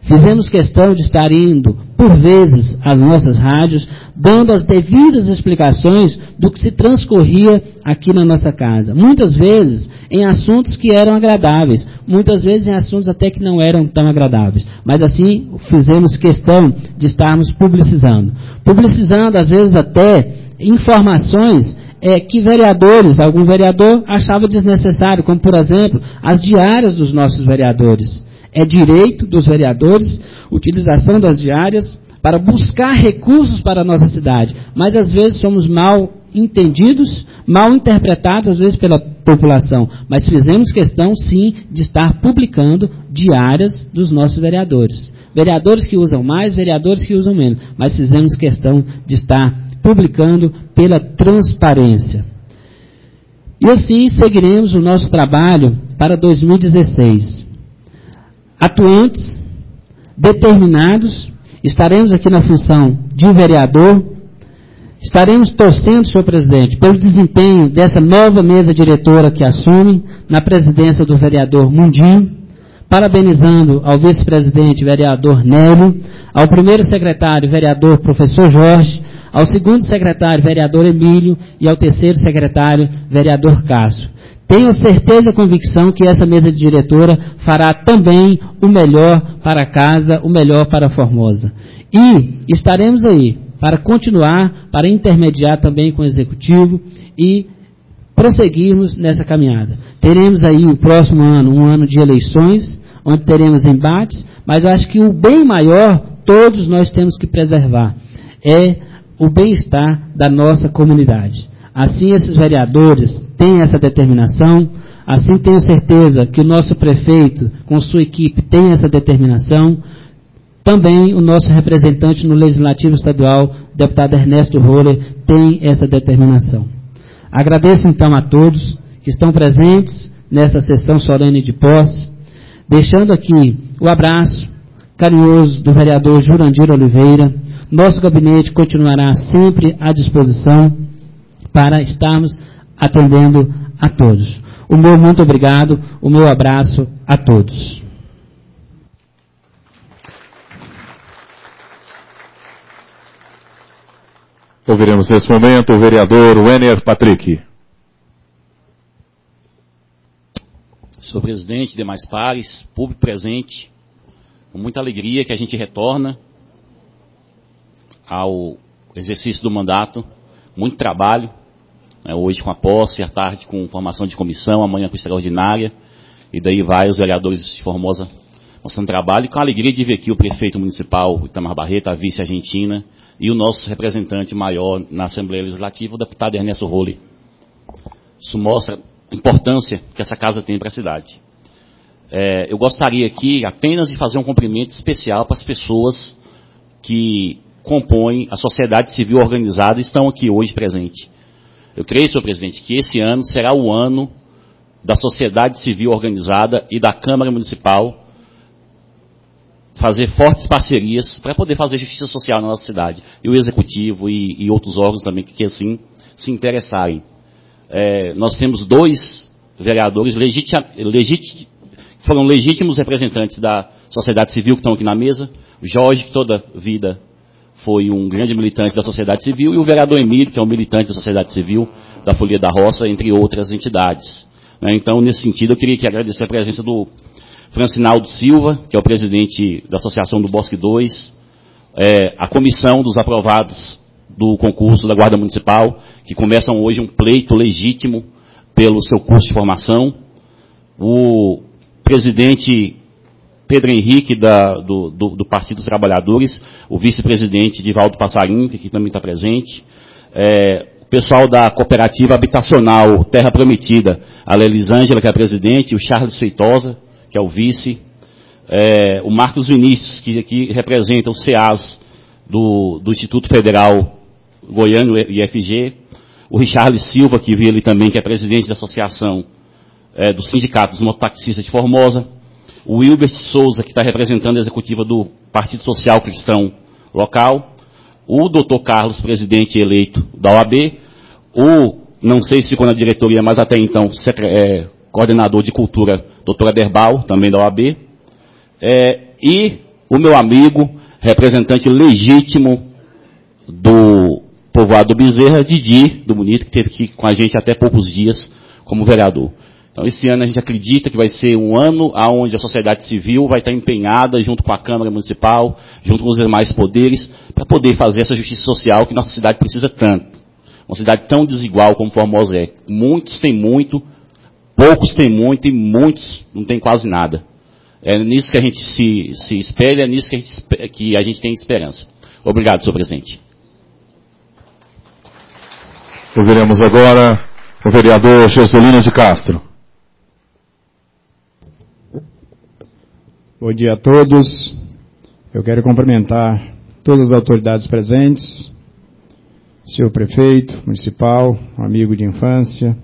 Fizemos questão de estar indo, por vezes, às nossas rádios, dando as devidas explicações do que se transcorria aqui na nossa casa. Muitas vezes em assuntos que eram agradáveis, muitas vezes em assuntos até que não eram tão agradáveis. Mas assim, fizemos questão de estarmos publicizando. Publicizando, às vezes, até informações que algum vereador achava desnecessário, como, por exemplo, as diárias dos nossos vereadores. É direito dos vereadores utilização das diárias para buscar recursos para a nossa cidade. Mas, às vezes, somos mal entendidos, mal interpretados, às vezes, pela população. Mas fizemos questão, sim, de estar publicando diárias dos nossos vereadores. Vereadores que usam mais, vereadores que usam menos. Mas fizemos questão de estar publicando pela transparência. E assim seguiremos o nosso trabalho para 2016. Atuantes, determinados, estaremos aqui na função de vereador, estaremos torcendo, senhor presidente, pelo desempenho dessa nova mesa diretora que assume na presidência do vereador Mundinho, parabenizando ao vice-presidente vereador Nélio, ao primeiro secretário vereador professor Jorge, ao segundo secretário vereador Emílio e ao terceiro secretário vereador Cássio. Tenho certeza e convicção que essa mesa diretora fará também o melhor para a casa, o melhor para a Formosa. E estaremos aí para continuar, para intermediar também com o Executivo e prosseguirmos nessa caminhada. Teremos aí o próximo ano, um ano de eleições, onde teremos embates, mas acho que o bem maior, todos nós temos que preservar, é o bem-estar da nossa comunidade. Assim, esses vereadores têm essa determinação, assim tenho certeza que o nosso prefeito, com sua equipe, tem essa determinação, também o nosso representante no Legislativo Estadual, o deputado Ernesto Roller, tem essa determinação. Agradeço então a todos que estão presentes nesta sessão solene de posse, deixando aqui o abraço carinhoso do vereador Jurandir Oliveira. Nosso gabinete continuará sempre à disposição para estarmos atendendo a todos. O meu muito obrigado, o meu abraço a todos. Ouviremos nesse momento o vereador Wenner Patrick. Senhor presidente, demais pares, público presente, com muita alegria que a gente retorna ao exercício do mandato, muito trabalho, hoje com a posse, à tarde com formação de comissão, amanhã com extraordinária, e daí vai os vereadores de Formosa mostrando trabalho, e com a alegria de ver aqui o prefeito municipal, Itamar Barreto, a vice-argentina, e o nosso representante maior na Assembleia Legislativa, o deputado Ernesto Roller. Isso mostra a importância que essa casa tem para a cidade. Eu gostaria aqui apenas de fazer um cumprimento especial para as pessoas que compõem a sociedade civil organizada e estão aqui hoje presentes. Eu creio, senhor presidente, que esse ano será o ano da sociedade civil organizada e da Câmara Municipal fazer fortes parcerias para poder fazer justiça social na nossa cidade. E o Executivo e outros órgãos também que assim se interessarem. Nós temos 2 vereadores foram legítimos representantes da sociedade civil que estão aqui na mesa. O Jorge, que toda vida foi um grande militante da sociedade civil, e o vereador Emílio, que é um militante da sociedade civil, da Folia da Roça, entre outras entidades. Então, nesse sentido, eu queria agradecer a presença do Francinaldo Silva, que é o presidente da Associação do Bosque 2, a comissão dos aprovados do concurso da Guarda Municipal, que começam hoje um pleito legítimo pelo seu curso de formação, o presidente Pedro Henrique do Partido dos Trabalhadores, o vice-presidente Divaldo Passarinho, que aqui também está presente, o pessoal da cooperativa habitacional Terra Prometida, a Elisângela, que é a presidente, o Charles Feitosa, que é o vice, o Marcos Vinícius, que aqui representa o CEAS do Instituto Federal Goiano, IFG, o Richard Silva, que veio ali também, que é presidente da Associação do Sindicato dos Mototaxistas de Formosa, o Wilbert Souza, que está representando a executiva do Partido Social Cristão local, o doutor Carlos, presidente eleito da OAB, não sei se ficou na diretoria, mas até então coordenador de cultura, doutor Aderbal, também da OAB, e o meu amigo, representante legítimo do povoado do Bezerra, Didi, do Bonito, que esteve aqui com a gente até poucos dias como vereador. Então, esse ano a gente acredita que vai ser um ano onde a sociedade civil vai estar empenhada junto com a Câmara Municipal, junto com os demais poderes, para poder fazer essa justiça social que nossa cidade precisa tanto. Uma cidade tão desigual como Formosa é. Muitos têm muito, poucos têm muito e muitos não têm quase nada. É nisso que a gente se espelha, é nisso que a gente tem esperança. Obrigado, senhor presidente. Ouviremos agora o vereador Jesulino de Castro. Bom dia a todos. Eu quero cumprimentar todas as autoridades presentes, senhor prefeito municipal, amigo de infância,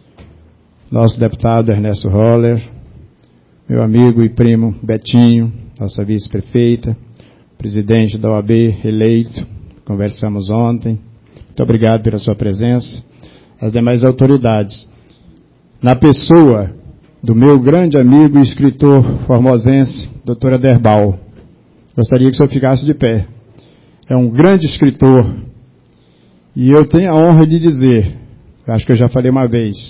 nosso deputado Ernesto Roller, meu amigo e primo Betinho, nossa vice-prefeita, presidente da OAB eleito, conversamos ontem. Muito obrigado pela sua presença. As demais autoridades. Na pessoa do meu grande amigo e escritor formosense, Dr. Aderbal. Gostaria que o senhor ficasse de pé. É um grande escritor. E eu tenho a honra de dizer, acho que eu já falei uma vez,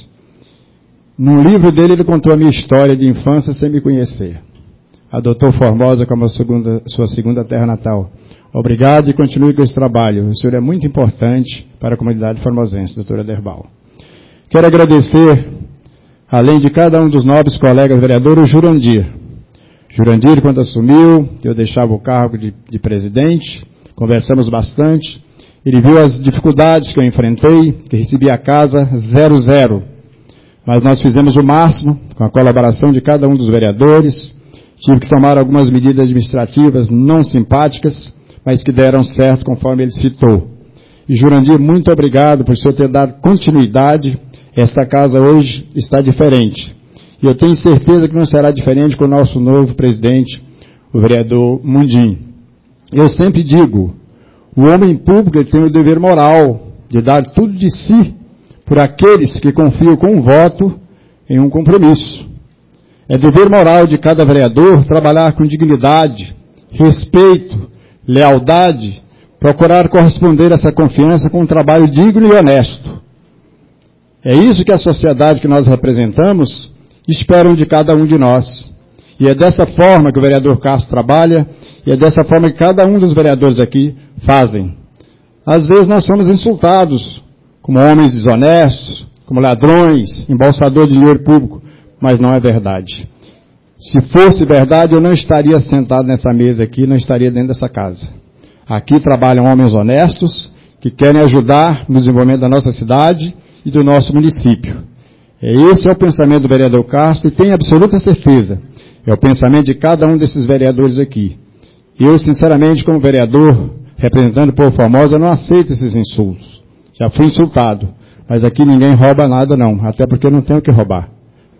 num livro dele ele contou a minha história de infância sem me conhecer. Adotou Formosa como a sua segunda terra natal. Obrigado e continue com esse trabalho. O senhor é muito importante para a comunidade formosense, doutor Aderbal. Quero agradecer, além de cada um dos nobres colegas vereadores, o Jurandir. Jurandir, quando assumiu, eu deixava o cargo de presidente, conversamos bastante. Ele viu as dificuldades que eu enfrentei, que recebi a casa 0-0. Mas nós fizemos o máximo, com a colaboração de cada um dos vereadores. Tive que tomar algumas medidas administrativas não simpáticas, mas que deram certo conforme ele citou. E Jurandir, muito obrigado por o senhor ter dado continuidade. Esta casa hoje está diferente. E eu tenho certeza que não será diferente com o nosso novo presidente, o vereador Mundim. Eu sempre digo, o homem público tem o dever moral de dar tudo de si por aqueles que confiam com um voto em um compromisso. É dever moral de cada vereador trabalhar com dignidade, respeito, lealdade, procurar corresponder a essa confiança com um trabalho digno e honesto. É isso que a sociedade que nós representamos esperam de cada um de nós. E é dessa forma que o vereador Castro trabalha, e é dessa forma que cada um dos vereadores aqui fazem. Às vezes nós somos insultados como homens desonestos, como ladrões, embolsadores de dinheiro público, mas não é verdade. Se fosse verdade, eu não estaria sentado nessa mesa aqui, não estaria dentro dessa casa. Aqui trabalham homens honestos, que querem ajudar no desenvolvimento da nossa cidade e do nosso município. Esse é o pensamento do vereador Castro, e tenho absoluta certeza, é o pensamento de cada um desses vereadores aqui. Eu, sinceramente, como vereador, representando o povo Formosa, não aceito esses insultos. Já fui insultado, mas aqui ninguém rouba nada não, até porque eu não tenho o que roubar.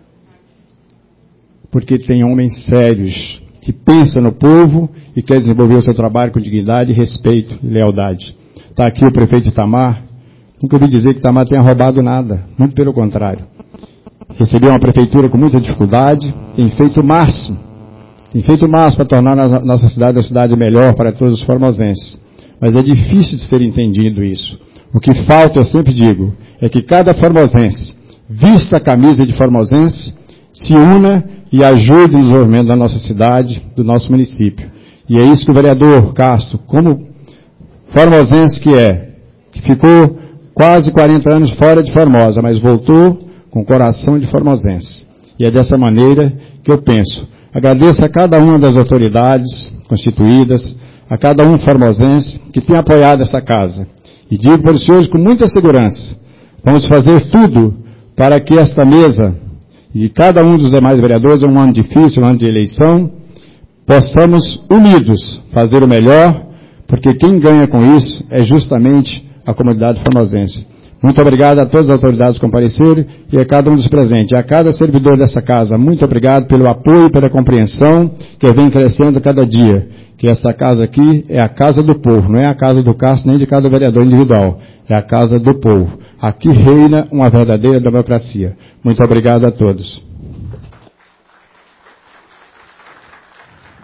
Porque tem homens sérios, que pensam no povo e querem desenvolver o seu trabalho com dignidade, respeito e lealdade. Está aqui o prefeito Itamar. Nunca ouvi dizer que Itamar tenha roubado nada, muito pelo contrário. Recebeu uma prefeitura com muita dificuldade, tem feito o máximo para tornar a nossa cidade uma cidade melhor para todos os formosenses. Mas é difícil de ser entendido isso. O que falta, eu sempre digo, é que cada formosense vista a camisa de formosense, se una e ajude no desenvolvimento da nossa cidade, do nosso município. E é isso que o vereador Castro, como formosense que ficou quase 40 anos fora de Formosa, mas voltou com o coração de formosense. E é dessa maneira que eu penso. Agradeço a cada uma das autoridades constituídas, a cada um formosense que tem apoiado essa casa. E digo para os senhores com muita segurança, vamos fazer tudo para que esta mesa e cada um dos demais vereadores, é um ano difícil, um ano de eleição, possamos, unidos, fazer o melhor, porque quem ganha com isso é justamente a comunidade formosense. Muito obrigado a todas as autoridades que compareceram e a cada um dos presentes. A cada servidor dessa casa, muito obrigado pelo apoio e pela compreensão que vem crescendo cada dia. Que essa casa aqui é a casa do povo, não é a casa do Castro nem de cada vereador individual. É a casa do povo. Aqui reina uma verdadeira democracia. Muito obrigado a todos.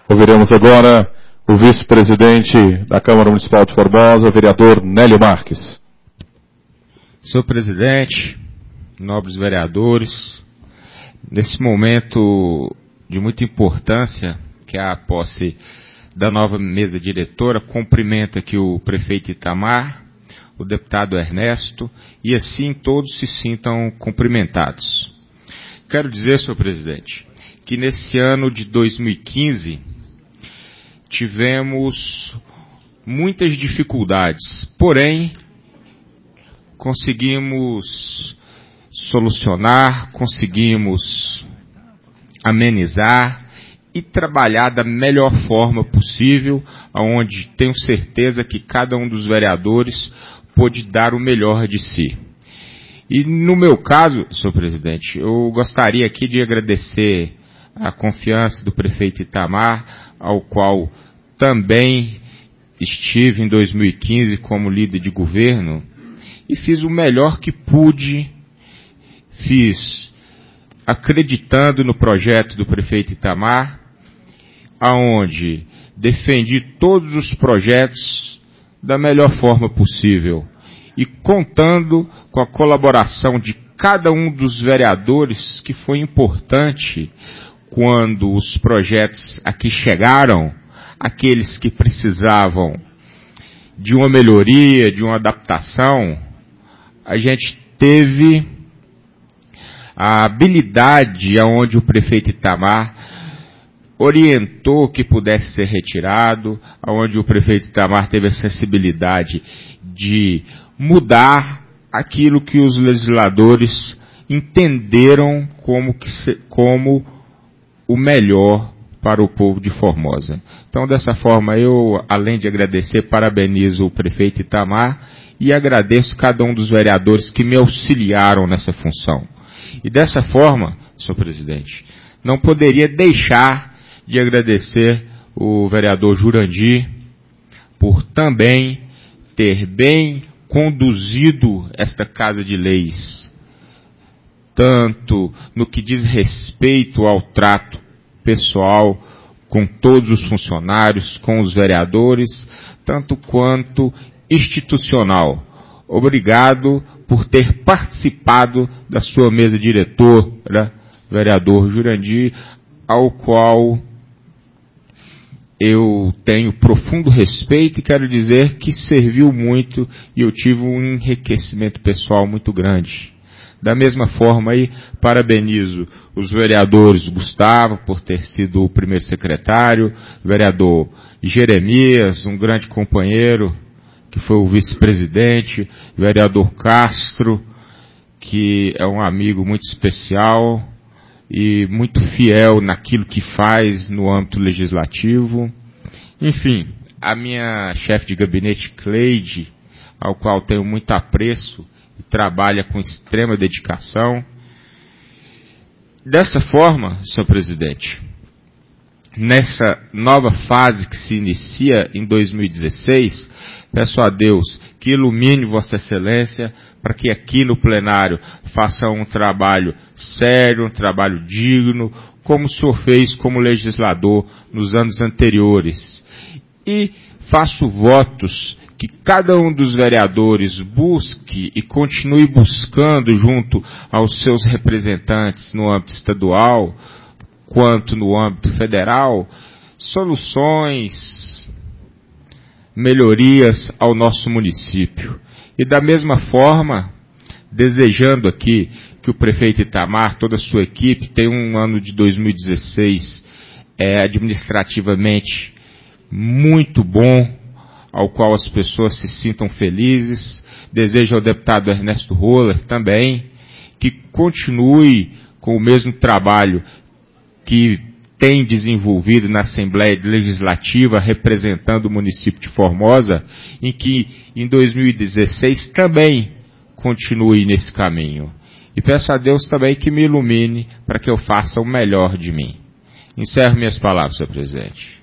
Ouviremos agora o vice-presidente da Câmara Municipal de Formosa, o vereador Nélio Marques. Senhor presidente, nobres vereadores, nesse momento de muita importância, que é a posse da nova mesa diretora, cumprimento aqui o prefeito Itamar, o deputado Ernesto, e assim todos se sintam cumprimentados. Quero dizer, senhor presidente, que nesse ano de 2015 tivemos muitas dificuldades, porém conseguimos solucionar, conseguimos amenizar e trabalhar da melhor forma possível, onde tenho certeza que cada um dos vereadores pôde dar o melhor de si. E no meu caso, senhor presidente, eu gostaria aqui de agradecer a confiança do prefeito Itamar, ao qual também estive em 2015 como líder de governo, e fiz o melhor que pude, fiz acreditando no projeto do prefeito Itamar, aonde defendi todos os projetos da melhor forma possível e contando com a colaboração de cada um dos vereadores, que foi importante quando os projetos aqui chegaram, aqueles que precisavam de uma melhoria, de uma adaptação, a gente teve a habilidade aonde o prefeito Itamar orientou que pudesse ser retirado, aonde o prefeito Itamar teve a sensibilidade de mudar aquilo que os legisladores entenderam como o melhor para o povo de Formosa. Então, dessa forma, eu, além de agradecer, parabenizo o prefeito Itamar e agradeço cada um dos vereadores que me auxiliaram nessa função. E dessa forma, senhor presidente, não poderia deixar de agradecer o vereador Jurandir por também ter bem conduzido esta Casa de Leis, tanto no que diz respeito ao trato pessoal com todos os funcionários, com os vereadores, tanto quanto institucional. Obrigado por ter participado da sua mesa diretora, vereador Jurandir, ao qual eu tenho profundo respeito e quero dizer que serviu muito e eu tive um enriquecimento pessoal muito grande. Da mesma forma aí, parabenizo os vereadores Gustavo por ter sido o primeiro secretário, o vereador Jeremias, um grande companheiro, que foi o vice-presidente, o vereador Castro, que é um amigo muito especial e muito fiel naquilo que faz no âmbito legislativo. Enfim, a minha chefe de gabinete, Cleide, ao qual tenho muito apreço e trabalha com extrema dedicação. Dessa forma, senhor presidente, nessa nova fase que se inicia em 2016, peço a Deus que ilumine Vossa Excelência para que aqui no plenário faça um trabalho sério, um trabalho digno, como o senhor fez como legislador nos anos anteriores. E faço votos que cada um dos vereadores busque e continue buscando junto aos seus representantes no âmbito estadual, quanto no âmbito federal, soluções, melhorias ao nosso município. E da mesma forma, desejando aqui que o prefeito Itamar, toda a sua equipe, tenha um ano de 2016 administrativamente muito bom, ao qual as pessoas se sintam felizes. Desejo ao deputado Ernesto Roller também que continue com o mesmo trabalho que tem desenvolvido na Assembleia Legislativa, representando o município de Formosa, em que em 2016 também continue nesse caminho. E peço a Deus também que me ilumine para que eu faça o melhor de mim. Encerro minhas palavras, senhor presidente.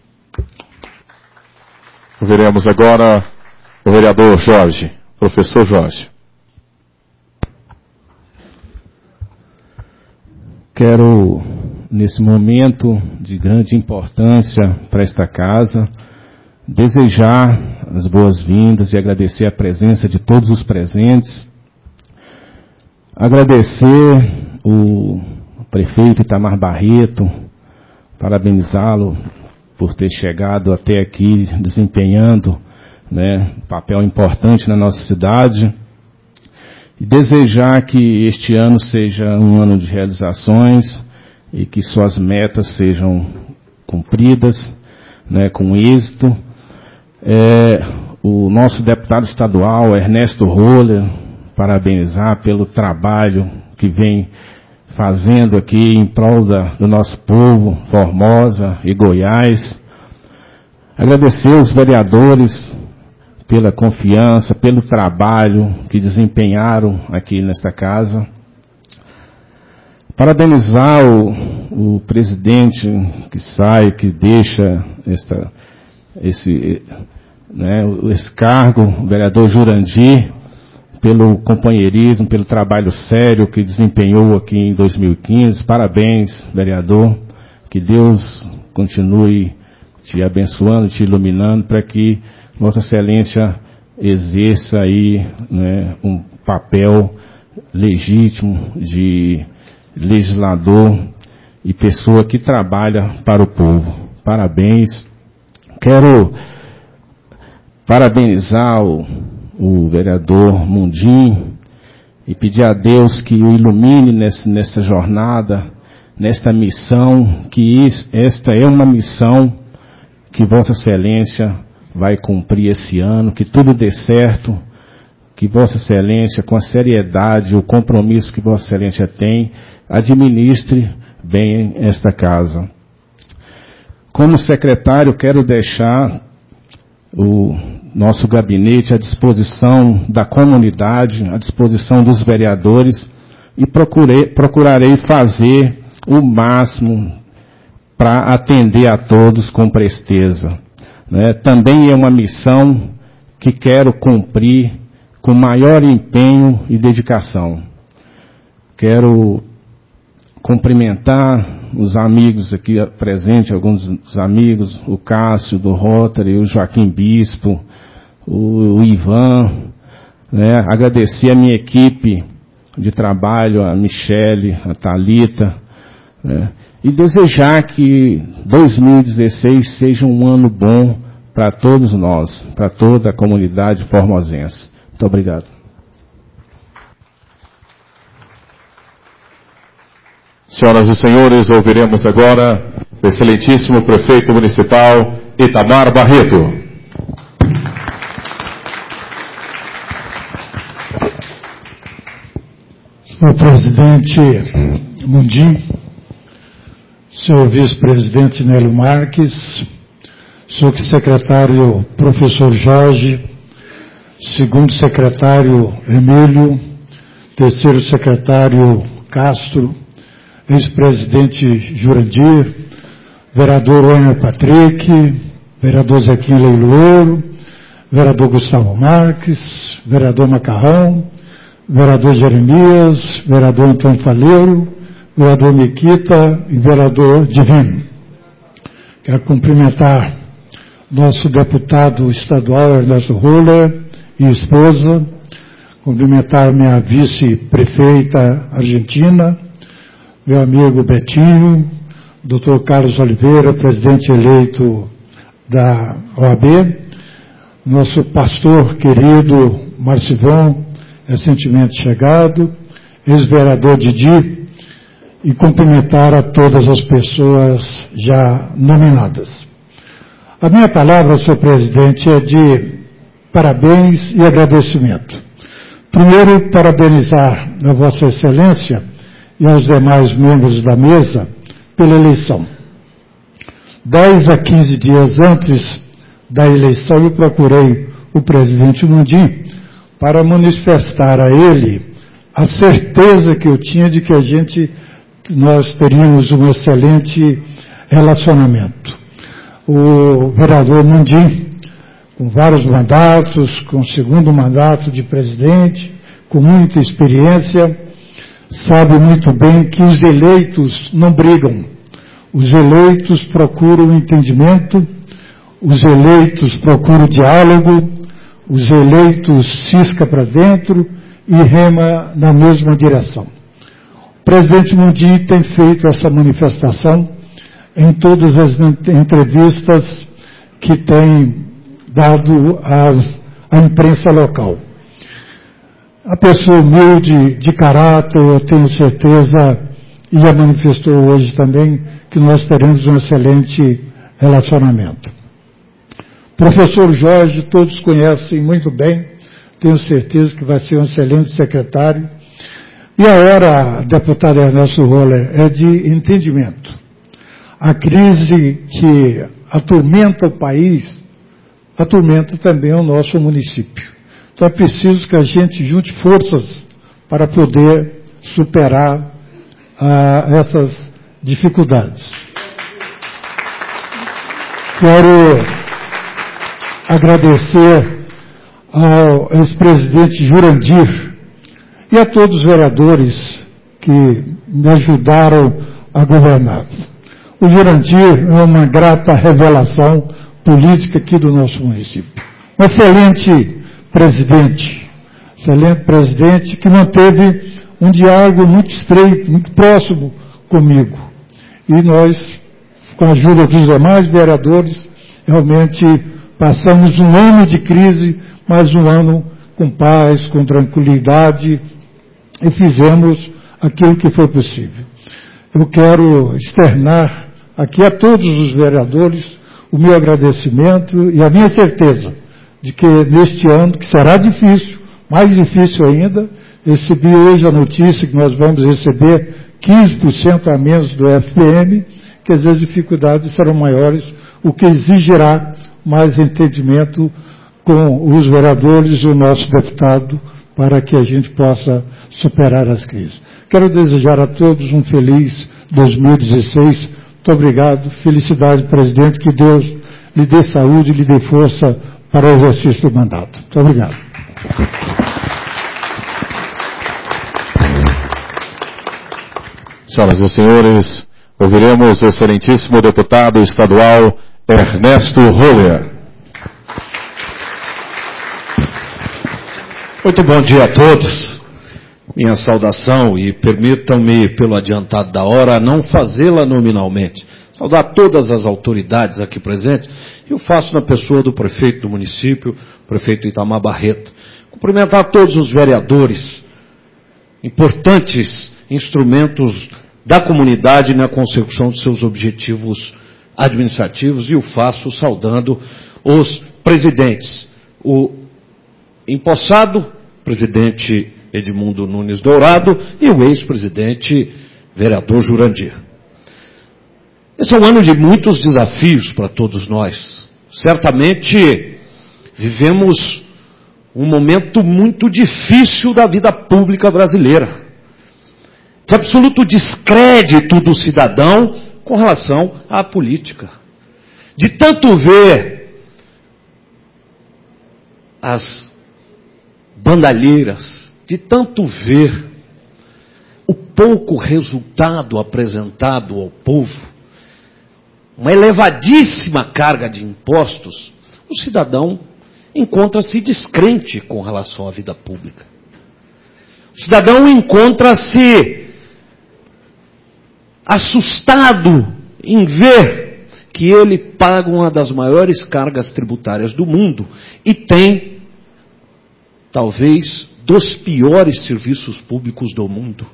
Ouviremos agora o vereador Jorge, professor Jorge. Quero nesse momento de grande importância para esta casa, desejar as boas-vindas e agradecer a presença de todos os presentes, agradecer o prefeito Itamar Barreto, parabenizá-lo por ter chegado até aqui desempenhando, né, um papel importante na nossa cidade, e desejar que este ano seja um ano de realizações e que suas metas sejam cumpridas, né, com êxito. O nosso deputado estadual, Ernesto Roller, parabenizar pelo trabalho que vem fazendo aqui em prol do nosso povo, Formosa e Goiás. Agradecer os vereadores pela confiança, pelo trabalho que desempenharam aqui nesta casa. Parabenizar o presidente que sai, que deixa esse cargo, o vereador Jurandir, pelo companheirismo, pelo trabalho sério que desempenhou aqui em 2015. Parabéns, vereador. Que Deus continue te abençoando, te iluminando, para que Vossa Excelência exerça aí, né, um papel legítimo de legislador e pessoa que trabalha para o povo. Parabéns. Quero parabenizar o vereador Mundim e pedir a Deus que o ilumine nessa jornada, nesta missão, que esta é uma missão que Vossa Excelência vai cumprir esse ano, que tudo dê certo, que Vossa Excelência, com a seriedade, o compromisso que Vossa Excelência tem, administre bem esta casa. Como secretário, quero deixar o nosso gabinete à disposição da comunidade, à disposição dos vereadores, e procurarei fazer o máximo para atender a todos com presteza. Né? Também é uma missão que quero cumprir com maior empenho e dedicação. Quero cumprimentar os amigos aqui presentes, alguns dos amigos, o Cássio do Rotary, o Joaquim Bispo, o Ivan, né? Agradecer a minha equipe de trabalho, a Michele, a Thalita, né? E desejar que 2016 seja um ano bom para todos nós, para toda a comunidade formosense. Muito obrigado. Senhoras e senhores, ouviremos agora o excelentíssimo prefeito municipal Itamar Barreto. Senhor presidente Mundim, senhor vice-presidente Nélio Marques, senhor secretário professor Jorge, segundo secretário Emílio, terceiro secretário Castro, ex-presidente Jurandir, vereador Werner Patrick, vereador Zequinha Leiloeiro, vereador Gustavo Marques, vereador Macarrão, vereador Jeremias, vereador Antônio Faleiro, vereador Miquita e vereador Divino. Quero cumprimentar nosso deputado estadual Ernesto Roller e esposa, cumprimentar minha vice-prefeita argentina, meu amigo Betinho, Dr. Carlos Oliveira, presidente eleito da OAB, nosso pastor querido Marcivão, recentemente chegado, ex-vereador Didi, e cumprimentar a todas as pessoas já nominadas. A minha palavra, senhor presidente, é de parabéns e agradecimento. Primeiro, parabenizar a Vossa Excelência e aos demais membros da mesa pela eleição. 10 a 15 dias antes da eleição, eu procurei o presidente Mundim para manifestar a ele a certeza que eu tinha de que nós teríamos um excelente relacionamento. O vereador Mundim, com vários mandatos, com segundo mandato de presidente, com muita experiência, sabe muito bem que os eleitos não brigam, Os eleitos procuram entendimento, os eleitos procuram diálogo, os eleitos cisca para dentro e rema na mesma direção. O presidente Mundim tem feito essa manifestação em todas as entrevistas que tem dado à imprensa local. A pessoa humilde, de caráter, eu tenho certeza, e a manifestou hoje também, que nós teremos um excelente relacionamento. Professor Jorge, todos conhecem muito bem, tenho certeza que vai ser um excelente secretário. E a hora, deputado Ernesto Roller, é de entendimento. A crise que atormenta o país, atormenta também o nosso município. Então é preciso que a gente junte forças para poder superar essas dificuldades. Quero agradecer ao ex-presidente Jurandir e a todos os vereadores que me ajudaram a governar. O Jurandir é uma grata revelação política aqui do nosso município. Um excelente presidente que manteve um diálogo muito estreito, muito próximo comigo. E nós, com a ajuda dos demais vereadores, realmente passamos um ano de crise, mas um ano com paz, com tranquilidade, e fizemos aquilo que foi possível. Eu quero externar aqui a todos os vereadores o meu agradecimento e a minha certeza de que neste ano, que será difícil, mais difícil ainda, recebi hoje a notícia que nós vamos receber 15% a menos do FPM, que as dificuldades serão maiores, o que exigirá mais entendimento com os vereadores e o nosso deputado para que a gente possa superar as crises. Quero desejar a todos um feliz 2016. Muito obrigado. Felicidade, presidente. Que Deus lhe dê saúde e lhe dê força para o exercício do mandato. Muito obrigado. Senhoras e senhores, ouviremos o excelentíssimo deputado estadual Ernesto Roller. Muito bom dia a todos. Minha saudação, e permitam-me, pelo adiantado da hora, não fazê-la nominalmente. Saudar todas as autoridades aqui presentes, e o faço na pessoa do prefeito do município, prefeito Itamar Barreto. Cumprimentar todos os vereadores, importantes instrumentos da comunidade na consecução de seus objetivos administrativos, e o faço saudando os presidentes. O empossado, presidente Edmundo Nunes Dourado, e o ex-presidente vereador Jurandir. Esse é um ano de muitos desafios para todos nós. Certamente vivemos um momento muito difícil da vida pública brasileira. De absoluto descrédito do cidadão com relação à política. De tanto ver as bandalheiras, de tanto ver o pouco resultado apresentado ao povo, uma elevadíssima carga de impostos, o cidadão encontra-se descrente com relação à vida pública. O cidadão encontra-se assustado em ver que ele paga uma das maiores cargas tributárias do mundo e tem, talvez, dos piores serviços públicos do mundo.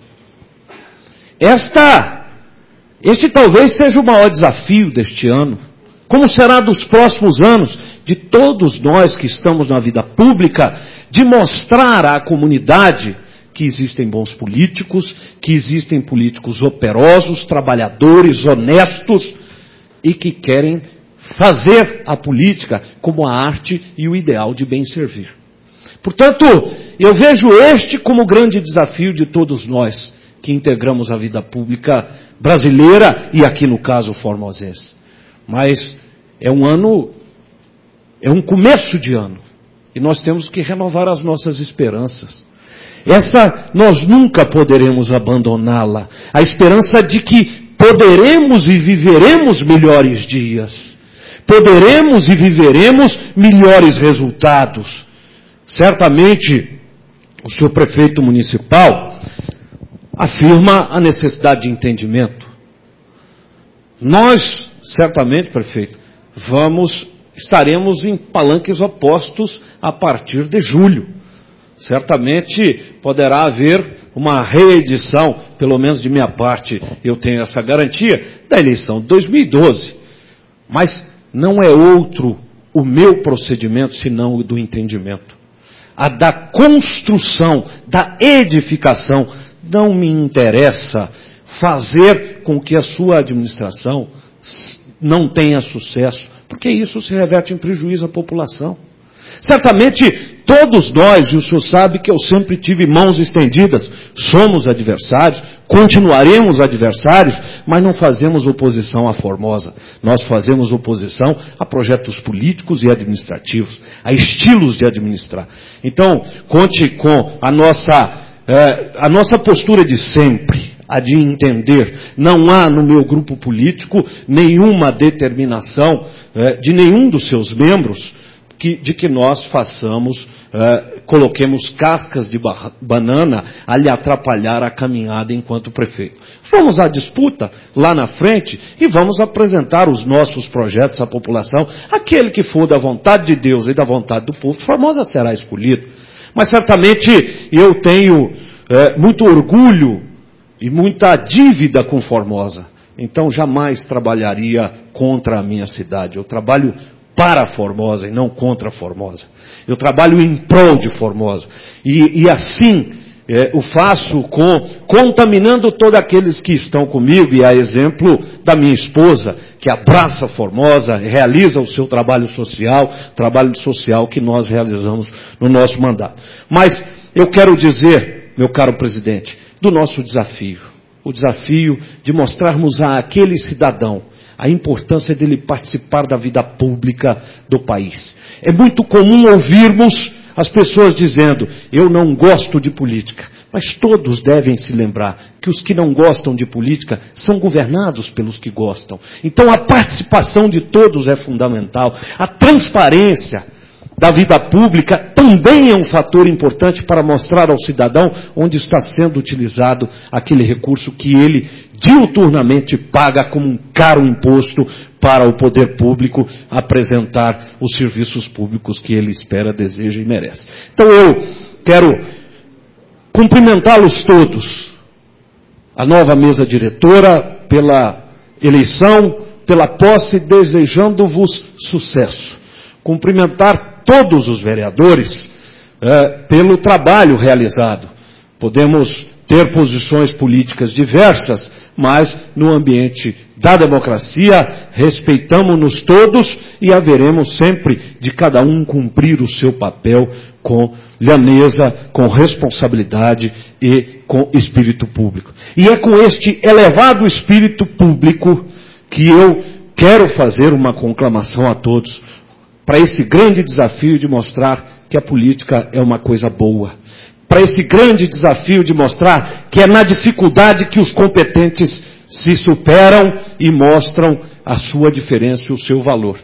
Este talvez seja o maior desafio deste ano, como será dos próximos anos, de todos nós que estamos na vida pública, de mostrar à comunidade que existem bons políticos, que existem políticos operosos, trabalhadores, honestos, e que querem fazer a política como a arte e o ideal de bem servir. Portanto, eu vejo este como o grande desafio de todos nós que integramos a vida pública brasileira e aqui no caso formosense. Mas é um começo de ano e nós temos que renovar as nossas esperanças. Nós nunca poderemos abandoná-la. A esperança de que poderemos e viveremos melhores dias. Poderemos e viveremos melhores resultados. Certamente, o senhor prefeito municipal afirma a necessidade de entendimento. Nós, certamente, prefeito, estaremos em palanques opostos a partir de julho. Certamente poderá haver uma reedição, pelo menos de minha parte, eu tenho essa garantia, da eleição de 2012. Mas não é outro o meu procedimento, senão o do entendimento. A da construção, da edificação. Não me interessa fazer com que a sua administração não tenha sucesso, porque isso se reverte em prejuízo à população. Certamente, todos nós, e o senhor sabe que eu sempre tive mãos estendidas, somos adversários, continuaremos adversários, mas não fazemos oposição à Formosa. Nós fazemos oposição a projetos políticos e administrativos, a estilos de administrar. Então, conte com a nossa postura de sempre, a de entender. Não há no meu grupo político nenhuma determinação de nenhum dos seus membros de que nós coloquemos cascas de banana a lhe atrapalhar a caminhada enquanto prefeito. Vamos à disputa lá na frente e vamos apresentar os nossos projetos à população. Aquele que for da vontade de Deus e da vontade do povo, Formosa será escolhido. Mas certamente eu tenho muito orgulho e muita dívida com Formosa. Então jamais trabalharia contra a minha cidade. Eu trabalho para Formosa e não contra Formosa. Eu trabalho em prol de Formosa. E assim o faço contaminando todos aqueles que estão comigo, e a exemplo da minha esposa, que abraça Formosa, realiza o seu trabalho social que nós realizamos no nosso mandato. Mas eu quero dizer, meu caro presidente, do nosso desafio. O desafio de mostrarmos a aquele cidadão a importância dele participar da vida pública do país. É muito comum ouvirmos as pessoas dizendo, eu não gosto de política. Mas todos devem se lembrar que os que não gostam de política são governados pelos que gostam. Então a participação de todos é fundamental. A transparência da vida pública também é um fator importante para mostrar ao cidadão onde está sendo utilizado aquele recurso que ele diuturnamente paga como um caro imposto para o poder público apresentar os serviços públicos que ele espera, deseja e merece. Então eu quero cumprimentá-los todos, a nova mesa diretora, pela eleição, pela posse, desejando-vos sucesso. Cumprimentar todos os vereadores pelo trabalho realizado. Podemos ter posições políticas diversas, mas no ambiente da democracia respeitamos-nos todos e haveremos sempre de cada um cumprir o seu papel com lhaneza, com responsabilidade e com espírito público. E é com este elevado espírito público que eu quero fazer uma conclamação a todos, para esse grande desafio de mostrar que a política é uma coisa boa. Para esse grande desafio de mostrar que é na dificuldade que os competentes se superam e mostram a sua diferença e o seu valor.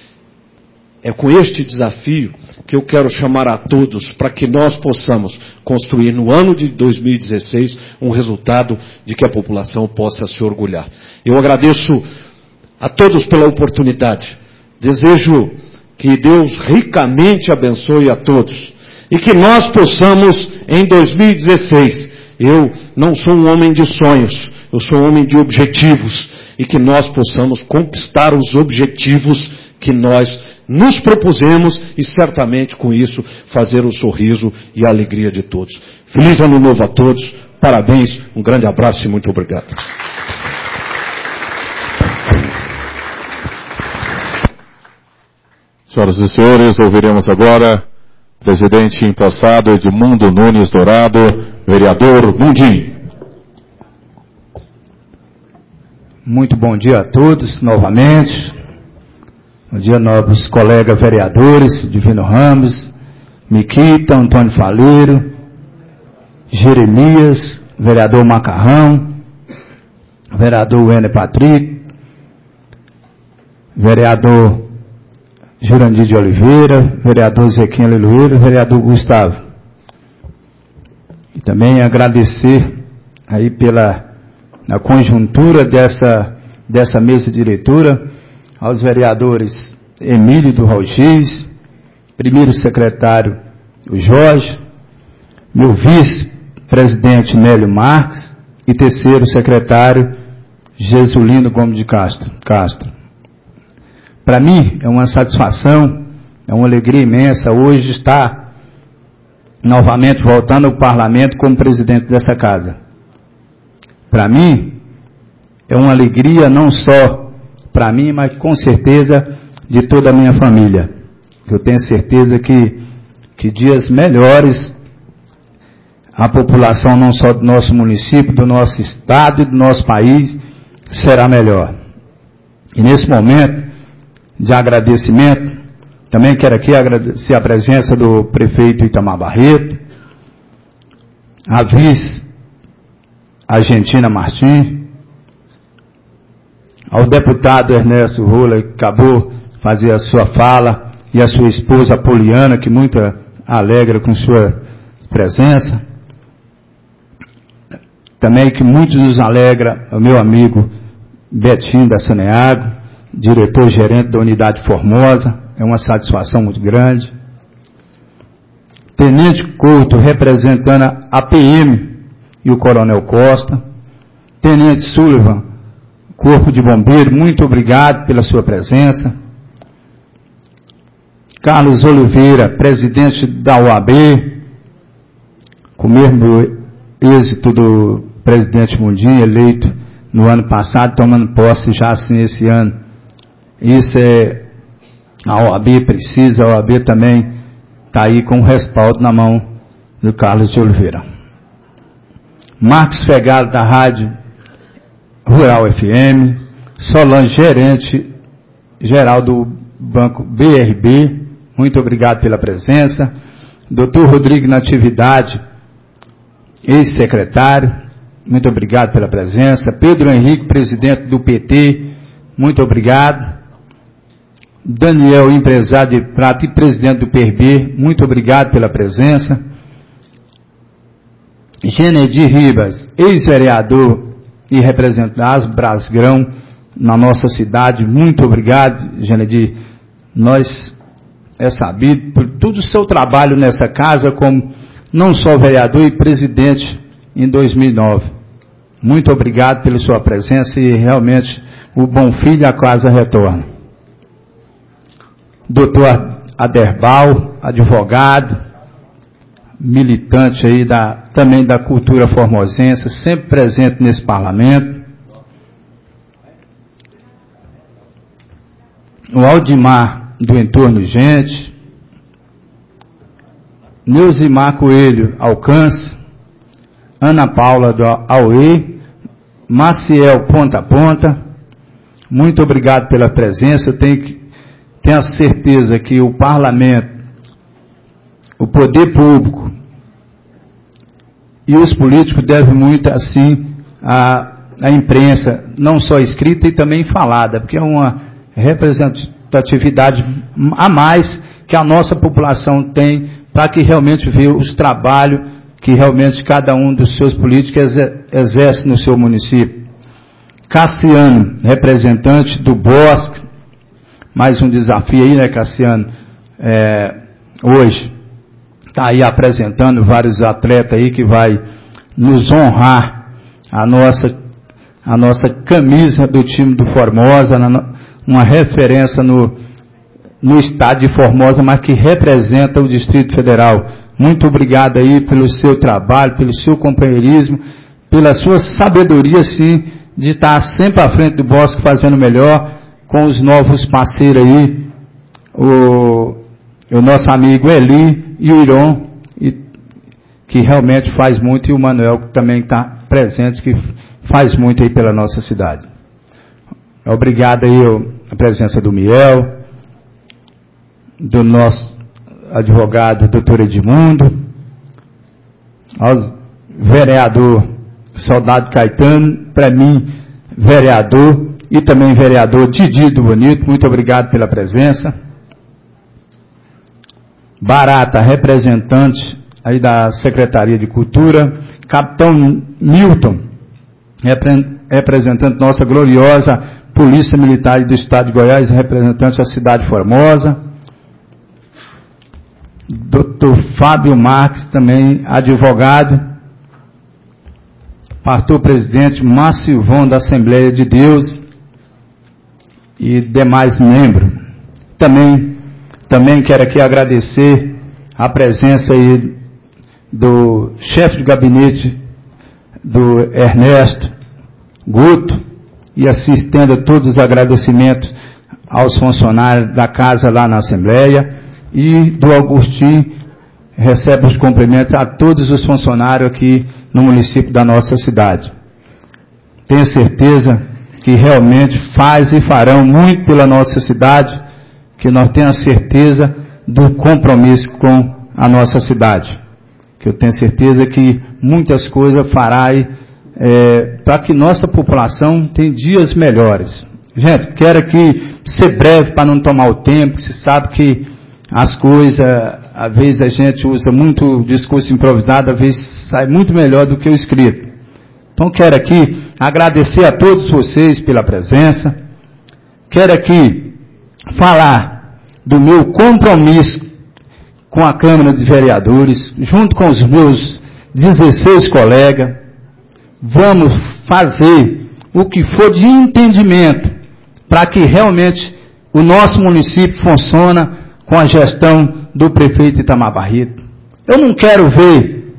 É com este desafio que eu quero chamar a todos para que nós possamos construir no ano de 2016 um resultado de que a população possa se orgulhar. Eu agradeço a todos pela oportunidade. Desejo que Deus ricamente abençoe a todos e que nós possamos, em 2016, eu não sou um homem de sonhos, eu sou um homem de objetivos, e que nós possamos conquistar os objetivos que nós nos propusemos e certamente com isso fazer o sorriso e a alegria de todos. Feliz Ano Novo a todos, parabéns, um grande abraço e muito obrigado. Senhoras e senhores, ouviremos agora o presidente empossado Edmundo Nunes Dourado, vereador Mundim. Muito bom dia a todos, novamente. Bom dia, nobres colegas vereadores, Divino Ramos, Miquita, Antônio Faleiro, Jeremias, vereador Macarrão, vereador Wender Patrick, vereador Jurandir de Oliveira, vereador Zequinha Lelueiro, vereador Gustavo. E também agradecer aí na conjuntura dessa mesa diretora aos vereadores Emílio do Raul-X, primeiro secretário o Jorge, meu vice-presidente Nélio Marques e terceiro secretário Jesulino Gomes de Castro. Para mim é uma satisfação, é uma alegria imensa hoje estar novamente voltando ao parlamento como presidente dessa casa. Para mim é uma alegria não só para mim, mas com certeza de toda a minha família. Eu tenho certeza que dias melhores a população não só do nosso município, do nosso estado e do nosso país será melhor. E nesse momento de agradecimento, também quero aqui agradecer a presença do prefeito Itamar Barreto, a vice Argentina Martins, ao deputado Ernesto Rola, que acabou de fazer a sua fala, e a sua esposa Poliana, que muito alegra com sua presença. Também que muito nos alegra o meu amigo Betinho da Saneago, diretor-gerente da unidade Formosa, é uma satisfação muito grande. Tenente Couto, representando a PM e o Coronel Costa. Tenente Sullivan, Corpo de Bombeiro, muito obrigado pela sua presença. Carlos Oliveira, presidente da OAB, com o mesmo êxito do presidente Mundim, eleito no ano passado, tomando posse já assim esse ano. Isso é, a OAB precisa, a OAB também está aí com o respaldo na mão do Carlos de Oliveira. Marcos Fegado, da Rádio Rural FM, Solange, gerente geral do Banco BRB, muito obrigado pela presença. Dr. Rodrigo Natividade, ex-secretário, muito obrigado pela presença. Pedro Henrique, presidente do PT, muito obrigado. Daniel, empresário de prata e presidente do PRB, muito obrigado pela presença. Genedir Ribas, ex-vereador e representante da Brasgrão na nossa cidade, muito obrigado, Genedir. Nós é sabido por todo o seu trabalho nessa casa, como não só vereador e presidente em 2009. Muito obrigado pela sua presença e realmente o bom filho a casa retorna. Doutor Aderbal, advogado, militante aí também da cultura formosense, sempre presente nesse parlamento. O Aldimar, do Entorno Gente. Neusimar Coelho, Alcance. Ana Paula, do AUE. Maciel, Ponta a Ponta. Muito obrigado pela presença. Tenho a certeza que o parlamento, o poder público e os políticos devem muito, assim, à imprensa, não só escrita e também falada, porque é uma representatividade a mais que a nossa população tem para que realmente veja os trabalhos que realmente cada um dos seus políticos exerce no seu município. Cassiano, representante do Bosque, mais um desafio aí, né, Cassiano? Hoje está aí apresentando vários atletas aí que vai nos honrar a nossa camisa do time do Formosa, uma referência no estado de Formosa, mas que representa o Distrito Federal. Muito obrigado aí pelo seu trabalho, pelo seu companheirismo, pela sua sabedoria, sim, de estar sempre à frente do Bosque fazendo melhor, com os novos parceiros aí, o nosso amigo Eli e o Iron, que realmente faz muito, e o Manuel, que também está presente, que faz muito aí pela nossa cidade. Obrigado aí a presença do Miel, do nosso advogado doutor Edmundo, ao vereador Soldado Caetano. Para mim vereador, e também vereador Didi do Bonito, muito obrigado pela presença. Barata, representante aí da Secretaria de Cultura. Capitão Milton, representante nossa gloriosa Polícia Militar do Estado de Goiás, representante da cidade Formosa. Dr. Fábio Marques, também advogado. Pastor presidente Márcio Ivon da Assembleia de Deus e demais membros. Também quero aqui agradecer a presença aí do chefe de gabinete do Ernesto Guto, e assim estendo todos os agradecimentos aos funcionários da casa lá na Assembleia, e do Augustinho recebe os cumprimentos a todos os funcionários aqui no município da nossa cidade. Tenho certeza que realmente faz e farão muito pela nossa cidade, que nós temos certeza do compromisso com a nossa cidade. Que eu tenho certeza que muitas coisas fará para que nossa população tenha dias melhores. Gente, quero aqui ser breve para não tomar o tempo, que se sabe que as coisas, às vezes a gente usa muito discurso improvisado, às vezes sai muito melhor do que o escrito. Então quero aqui agradecer a todos vocês pela presença. Quero aqui falar do meu compromisso com a Câmara de Vereadores, junto com os meus 16 colegas. Vamos fazer o que for de entendimento para que realmente o nosso município funcione com a gestão do prefeito Itamar Barreto. Eu não quero ver,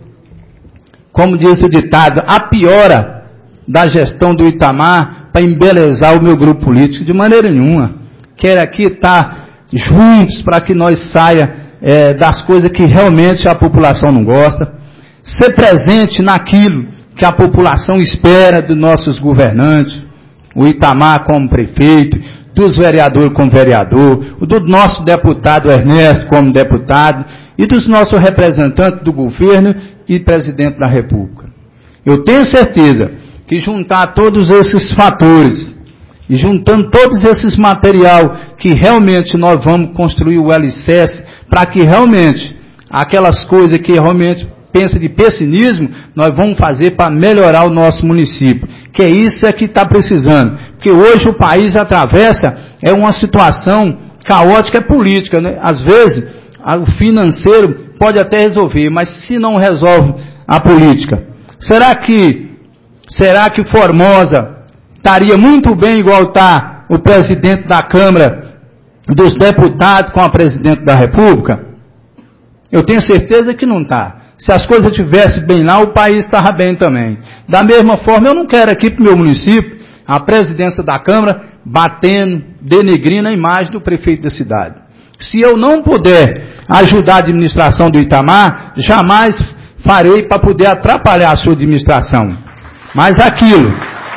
como diz o ditado, a piora da gestão do Itamar para embelezar o meu grupo político, de maneira nenhuma. Quero aqui estar juntos para que nós saia das coisas que realmente a população não gosta, ser presente naquilo que a população espera dos nossos governantes, o Itamar como prefeito, dos vereadores como vereador, do nosso deputado Ernesto como deputado, e dos nossos representantes do governo e presidente da República. Eu tenho certeza que juntar todos esses fatores, e juntando todos esses material, que realmente nós vamos construir o alicerce, para que realmente, aquelas coisas que realmente pensa de pessimismo, nós vamos fazer para melhorar o nosso município. Que é isso que está precisando. Porque hoje o país atravessa uma situação caótica política, né? Às vezes, o financeiro pode até resolver, mas se não resolve a política, será que Formosa estaria muito bem igual está o presidente da Câmara dos Deputados com a presidente da República? Eu tenho certeza que não está. Se as coisas estivessem bem lá, o país estava bem também. Da mesma forma, eu não quero aqui para o meu município a presidência da Câmara batendo, denegrindo a imagem do prefeito da cidade. Se eu não puder ajudar a administração do Itamar, jamais farei para poder atrapalhar a sua administração. Mas aquilo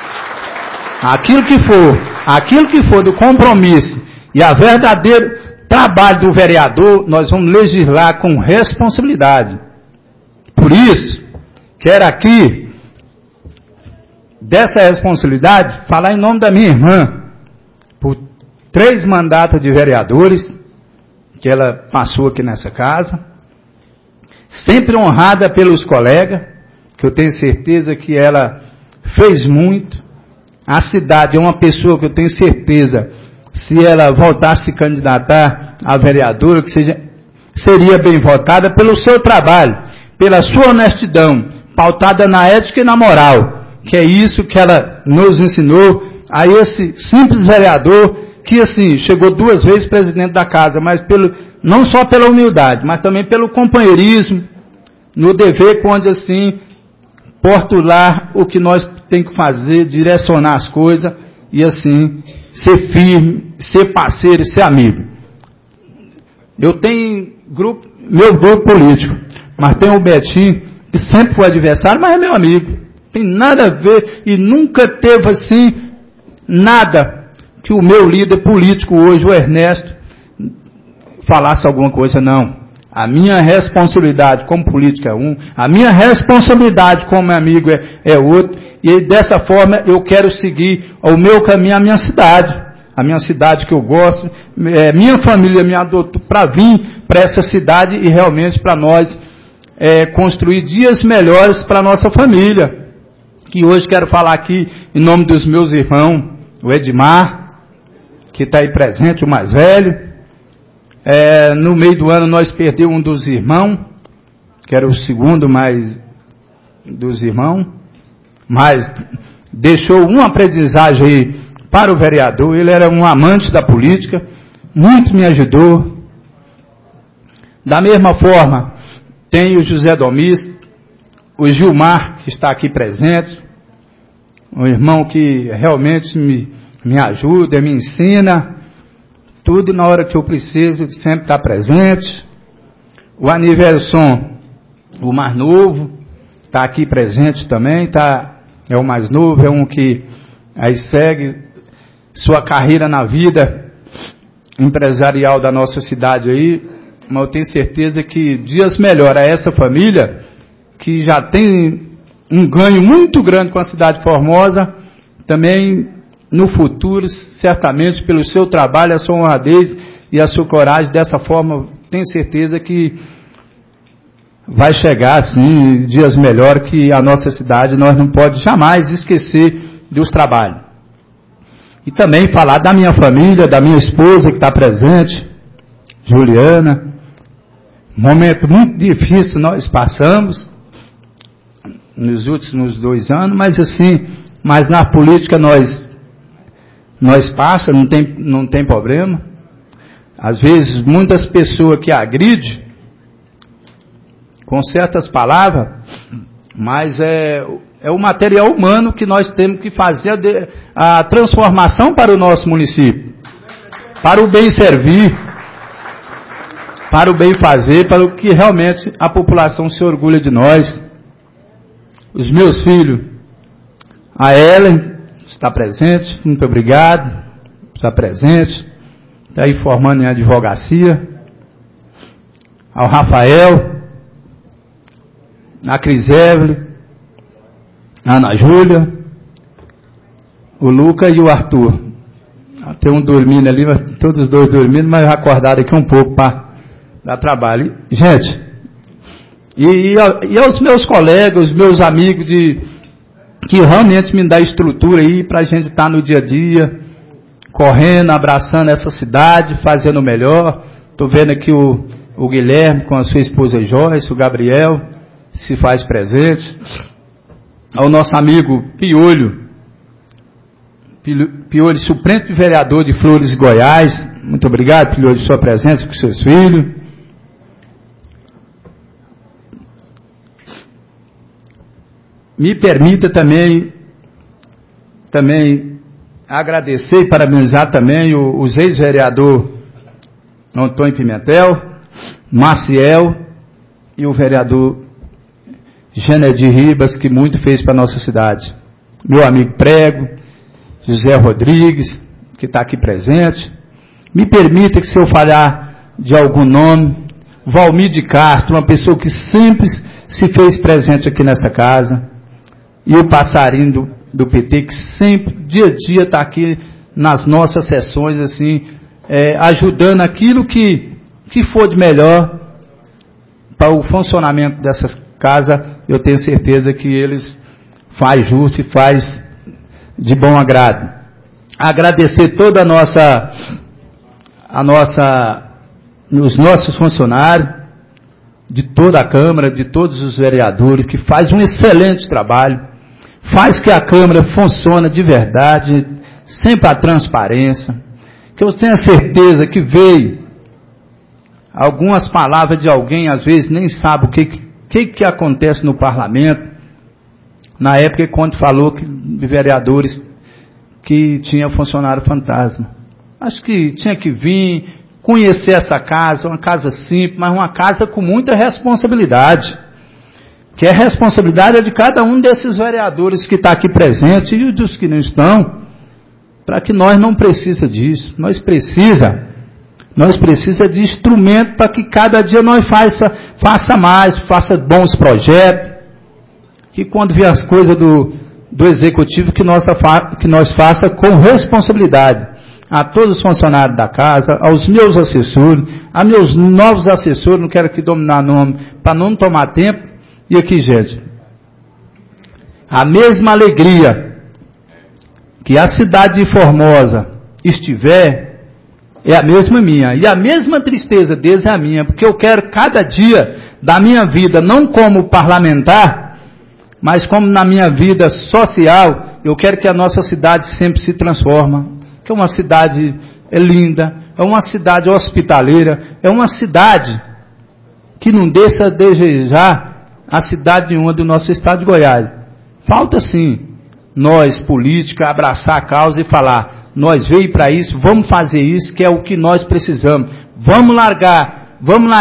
que for do compromisso e a verdadeiro trabalho do vereador, nós vamos legislar com responsabilidade. Por isso, quero aqui, dessa responsabilidade, falar em nome da minha irmã, por 3 mandatos de vereadores, que ela passou aqui nessa casa, sempre honrada pelos colegas, que eu tenho certeza que ela fez muito. A cidade é uma pessoa que eu tenho certeza, se ela voltasse a se candidatar a vereadora, que seria bem votada pelo seu trabalho, pela sua honestidão, pautada na ética e na moral, que é isso que ela nos ensinou a esse simples vereador, que assim, chegou 2 vezes presidente da casa, mas não só pela humildade, mas também pelo companheirismo, no dever, onde assim, postular o que nós temos que fazer, direcionar as coisas, e assim, ser firme, ser parceiro, ser amigo. Eu tenho meu grupo político, mas tem o Betinho, que sempre foi adversário, mas é meu amigo. Tem nada a ver, e nunca teve assim, nada que o meu líder político hoje, o Ernesto, falasse alguma coisa, não. A minha responsabilidade como político é um, a minha responsabilidade como amigo é outro, e dessa forma eu quero seguir o meu caminho, a minha cidade que eu gosto, minha família me adotou para vir para essa cidade e realmente para nós construir dias melhores para a nossa família. Que hoje quero falar aqui em nome dos meus irmãos, o Edmar, que está aí presente, o mais velho. No meio do ano nós perdemos um dos irmãos, que era o segundo mais dos irmãos, mas deixou uma aprendizagem aí para o vereador. Ele era um amante da política, muito me ajudou. Da mesma forma, tem o José Domis, o Gilmar, que está aqui presente, um irmão que realmente me ajuda, me ensina. Tudo na hora que eu preciso, ele sempre está presente. O Aniverson, o mais novo, está aqui presente também, é o mais novo, é um que aí segue sua carreira na vida empresarial da nossa cidade aí, mas eu tenho certeza que dias melhores a essa família, que já tem um ganho muito grande com a cidade Formosa, também no futuro, certamente, pelo seu trabalho, a sua honradez e a sua coragem, dessa forma, tenho certeza que vai chegar, assim, dias melhores, que a nossa cidade, nós não podemos jamais esquecer dos trabalhos. E também falar da minha família, da minha esposa que está presente, Juliana. Momento muito difícil nós passamos, nos últimos 2 anos, mas na política nós passamos, não tem problema. Às vezes, muitas pessoas que agridem com certas palavras, mas é o material humano que nós temos que fazer a transformação para o nosso município, para o bem servir, para o bem fazer, para o que realmente a população se orgulha de nós. Os meus filhos, a Ellen, está presente, muito obrigado, está presente, está aí formando em advocacia. Ao Rafael, a Crisevle, a Ana Júlia, o Luca e o Arthur. Tem um dormindo ali, todos os dois dormindo, mas acordaram aqui um pouco para dar trabalho. Gente, e aos meus colegas, os meus amigos que realmente me dá estrutura aí para a gente estar no dia a dia, correndo, abraçando essa cidade, fazendo o melhor. Estou vendo aqui o Guilherme com a sua esposa Joyce, o Gabriel, se faz presente. Ao nosso amigo Piolho, suplente vereador de Flores, Goiás. Muito obrigado, Piolho, por sua presença com seus filhos. Me permita também agradecer e parabenizar também os ex-vereador Antônio Pimentel, Maciel e o vereador Genedir Ribas, que muito fez para a nossa cidade. Meu amigo Prego, José Rodrigues, que está aqui presente. Me permita que, se eu falhar de algum nome, Valmir de Castro, uma pessoa que sempre se fez presente aqui nessa casa. E o Passarinho do PT, que sempre, dia a dia, está aqui nas nossas sessões, assim, ajudando aquilo que for de melhor para o funcionamento dessas casas. Eu tenho certeza que eles faz justo e faz de bom agrado. Agradecer toda os nossos funcionários, de toda a Câmara, de todos os vereadores, que faz um excelente trabalho, faz que a Câmara funcione de verdade, sempre a transparência, que eu tenho certeza que veio algumas palavras de alguém, às vezes nem sabe o que acontece no parlamento, na época quando falou de vereadores que tinha funcionário fantasma. Acho que tinha que vir, conhecer essa casa, uma casa simples, mas uma casa com muita responsabilidade, que a responsabilidade é de cada um desses vereadores que está aqui presente e dos que não estão, para que nós não precisa disso. Nós precisa Nós precisamos de instrumento para que cada dia nós faça mais, faça bons projetos, que quando vier as coisas do executivo, que nós faça com responsabilidade. A todos os funcionários da casa, aos meus assessores, a meus novos assessores, não quero aqui dominar nome, para não tomar tempo. E aqui, gente, a mesma alegria que a cidade de Formosa estiver, é a mesma minha, e a mesma tristeza deles é a minha, porque eu quero cada dia da minha vida, não como parlamentar, mas como na minha vida social, eu quero que a nossa cidade sempre se transforme, que é uma cidade linda, é uma cidade hospitaleira, é uma cidade que não deixa a desejar a cidade nenhuma do nosso estado de Goiás. Falta sim, nós, política, abraçar a causa e falar, nós veio para isso, vamos fazer isso, que é o que nós precisamos. Vamos largar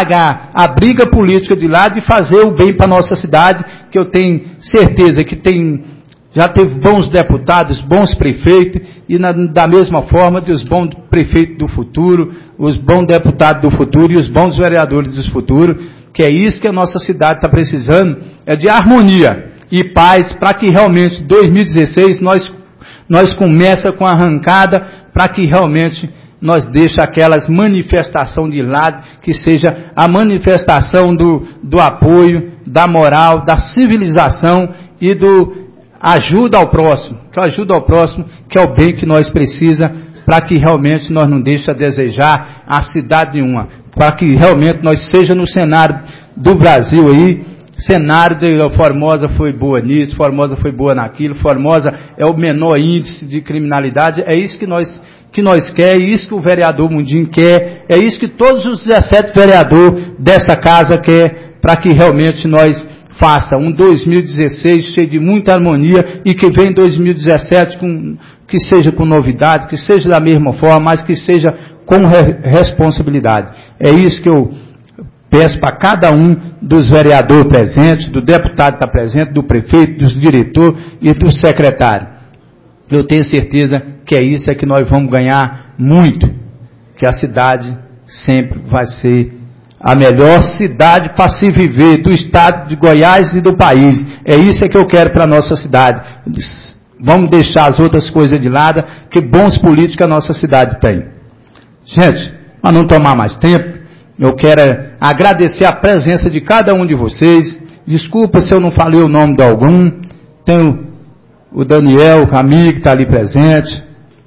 a briga política de lado e fazer o bem para a nossa cidade, que eu tenho certeza que já teve bons deputados, bons prefeitos, e da mesma forma dos bons prefeitos do futuro, os bons deputados do futuro e os bons vereadores do futuro, que é isso que a nossa cidade está precisando, é de harmonia e paz, para que realmente 2016 nós começa com a arrancada, para que realmente nós deixe aquelas manifestações de lado, que seja a manifestação do apoio, da moral, da civilização e do ajuda ao próximo, que é o bem que nós precisamos, para que realmente nós não deixe a desejar a cidade nenhuma, para que realmente nós seja no cenário do Brasil aí, cenário de Formosa foi boa nisso, Formosa foi boa naquilo, Formosa é o menor índice de criminalidade, é isso que nós quer, é isso que o vereador Mundinho quer, é isso que todos os 17 vereadores dessa casa quer, para que realmente nós faça um 2016 cheio de muita harmonia e que venha 2017 que seja com novidade, que seja da mesma forma, mas que seja com responsabilidade. É isso que eu peço para cada um dos vereadores presentes, do deputado que está presente, do prefeito, dos diretores e do secretário. Eu tenho certeza que é isso que nós vamos ganhar muito, que a cidade sempre vai ser a melhor cidade para se viver do estado de Goiás e do país. É isso que eu quero para a nossa cidade. Vamos deixar as outras coisas de lado, que bons políticos a nossa cidade tem. Gente, para não tomar mais tempo, eu quero agradecer a presença de cada um de vocês. Desculpa se eu não falei o nome de algum. Tem o Daniel, o amigo que está ali presente.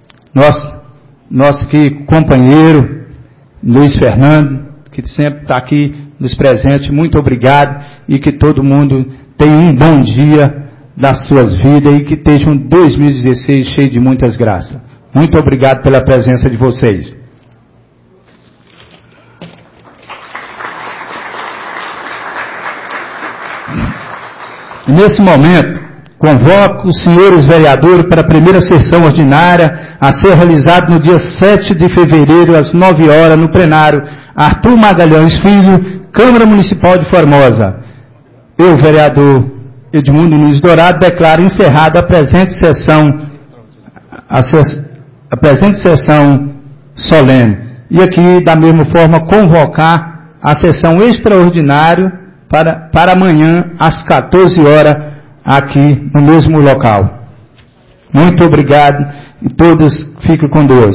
Nosso aqui, companheiro, Luiz Fernando, que sempre está aqui nos presentes. Muito obrigado e que todo mundo tenha um bom dia das suas vidas e que esteja um 2016 cheio de muitas graças. Muito obrigado pela presença de vocês. Nesse momento, convoco os senhores vereadores para a primeira sessão ordinária a ser realizada no dia 7 de fevereiro, às 9 horas, no plenário Arthur Magalhães Filho, Câmara Municipal de Formosa. Eu, vereador Edmundo Nunes Dourado, declaro encerrada a presente sessão solene. E aqui, da mesma forma, convocar a sessão extraordinária para amanhã, às 14 horas, aqui no mesmo local. Muito obrigado e todos fiquem com Deus.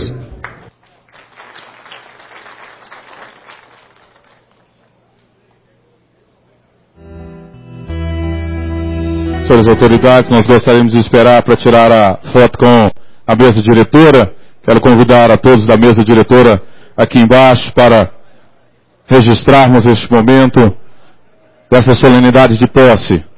Senhores autoridades, nós gostaríamos de esperar para tirar a foto com a mesa diretora. Quero convidar a todos da mesa diretora aqui embaixo para registrarmos este momento dessa solenidade de posse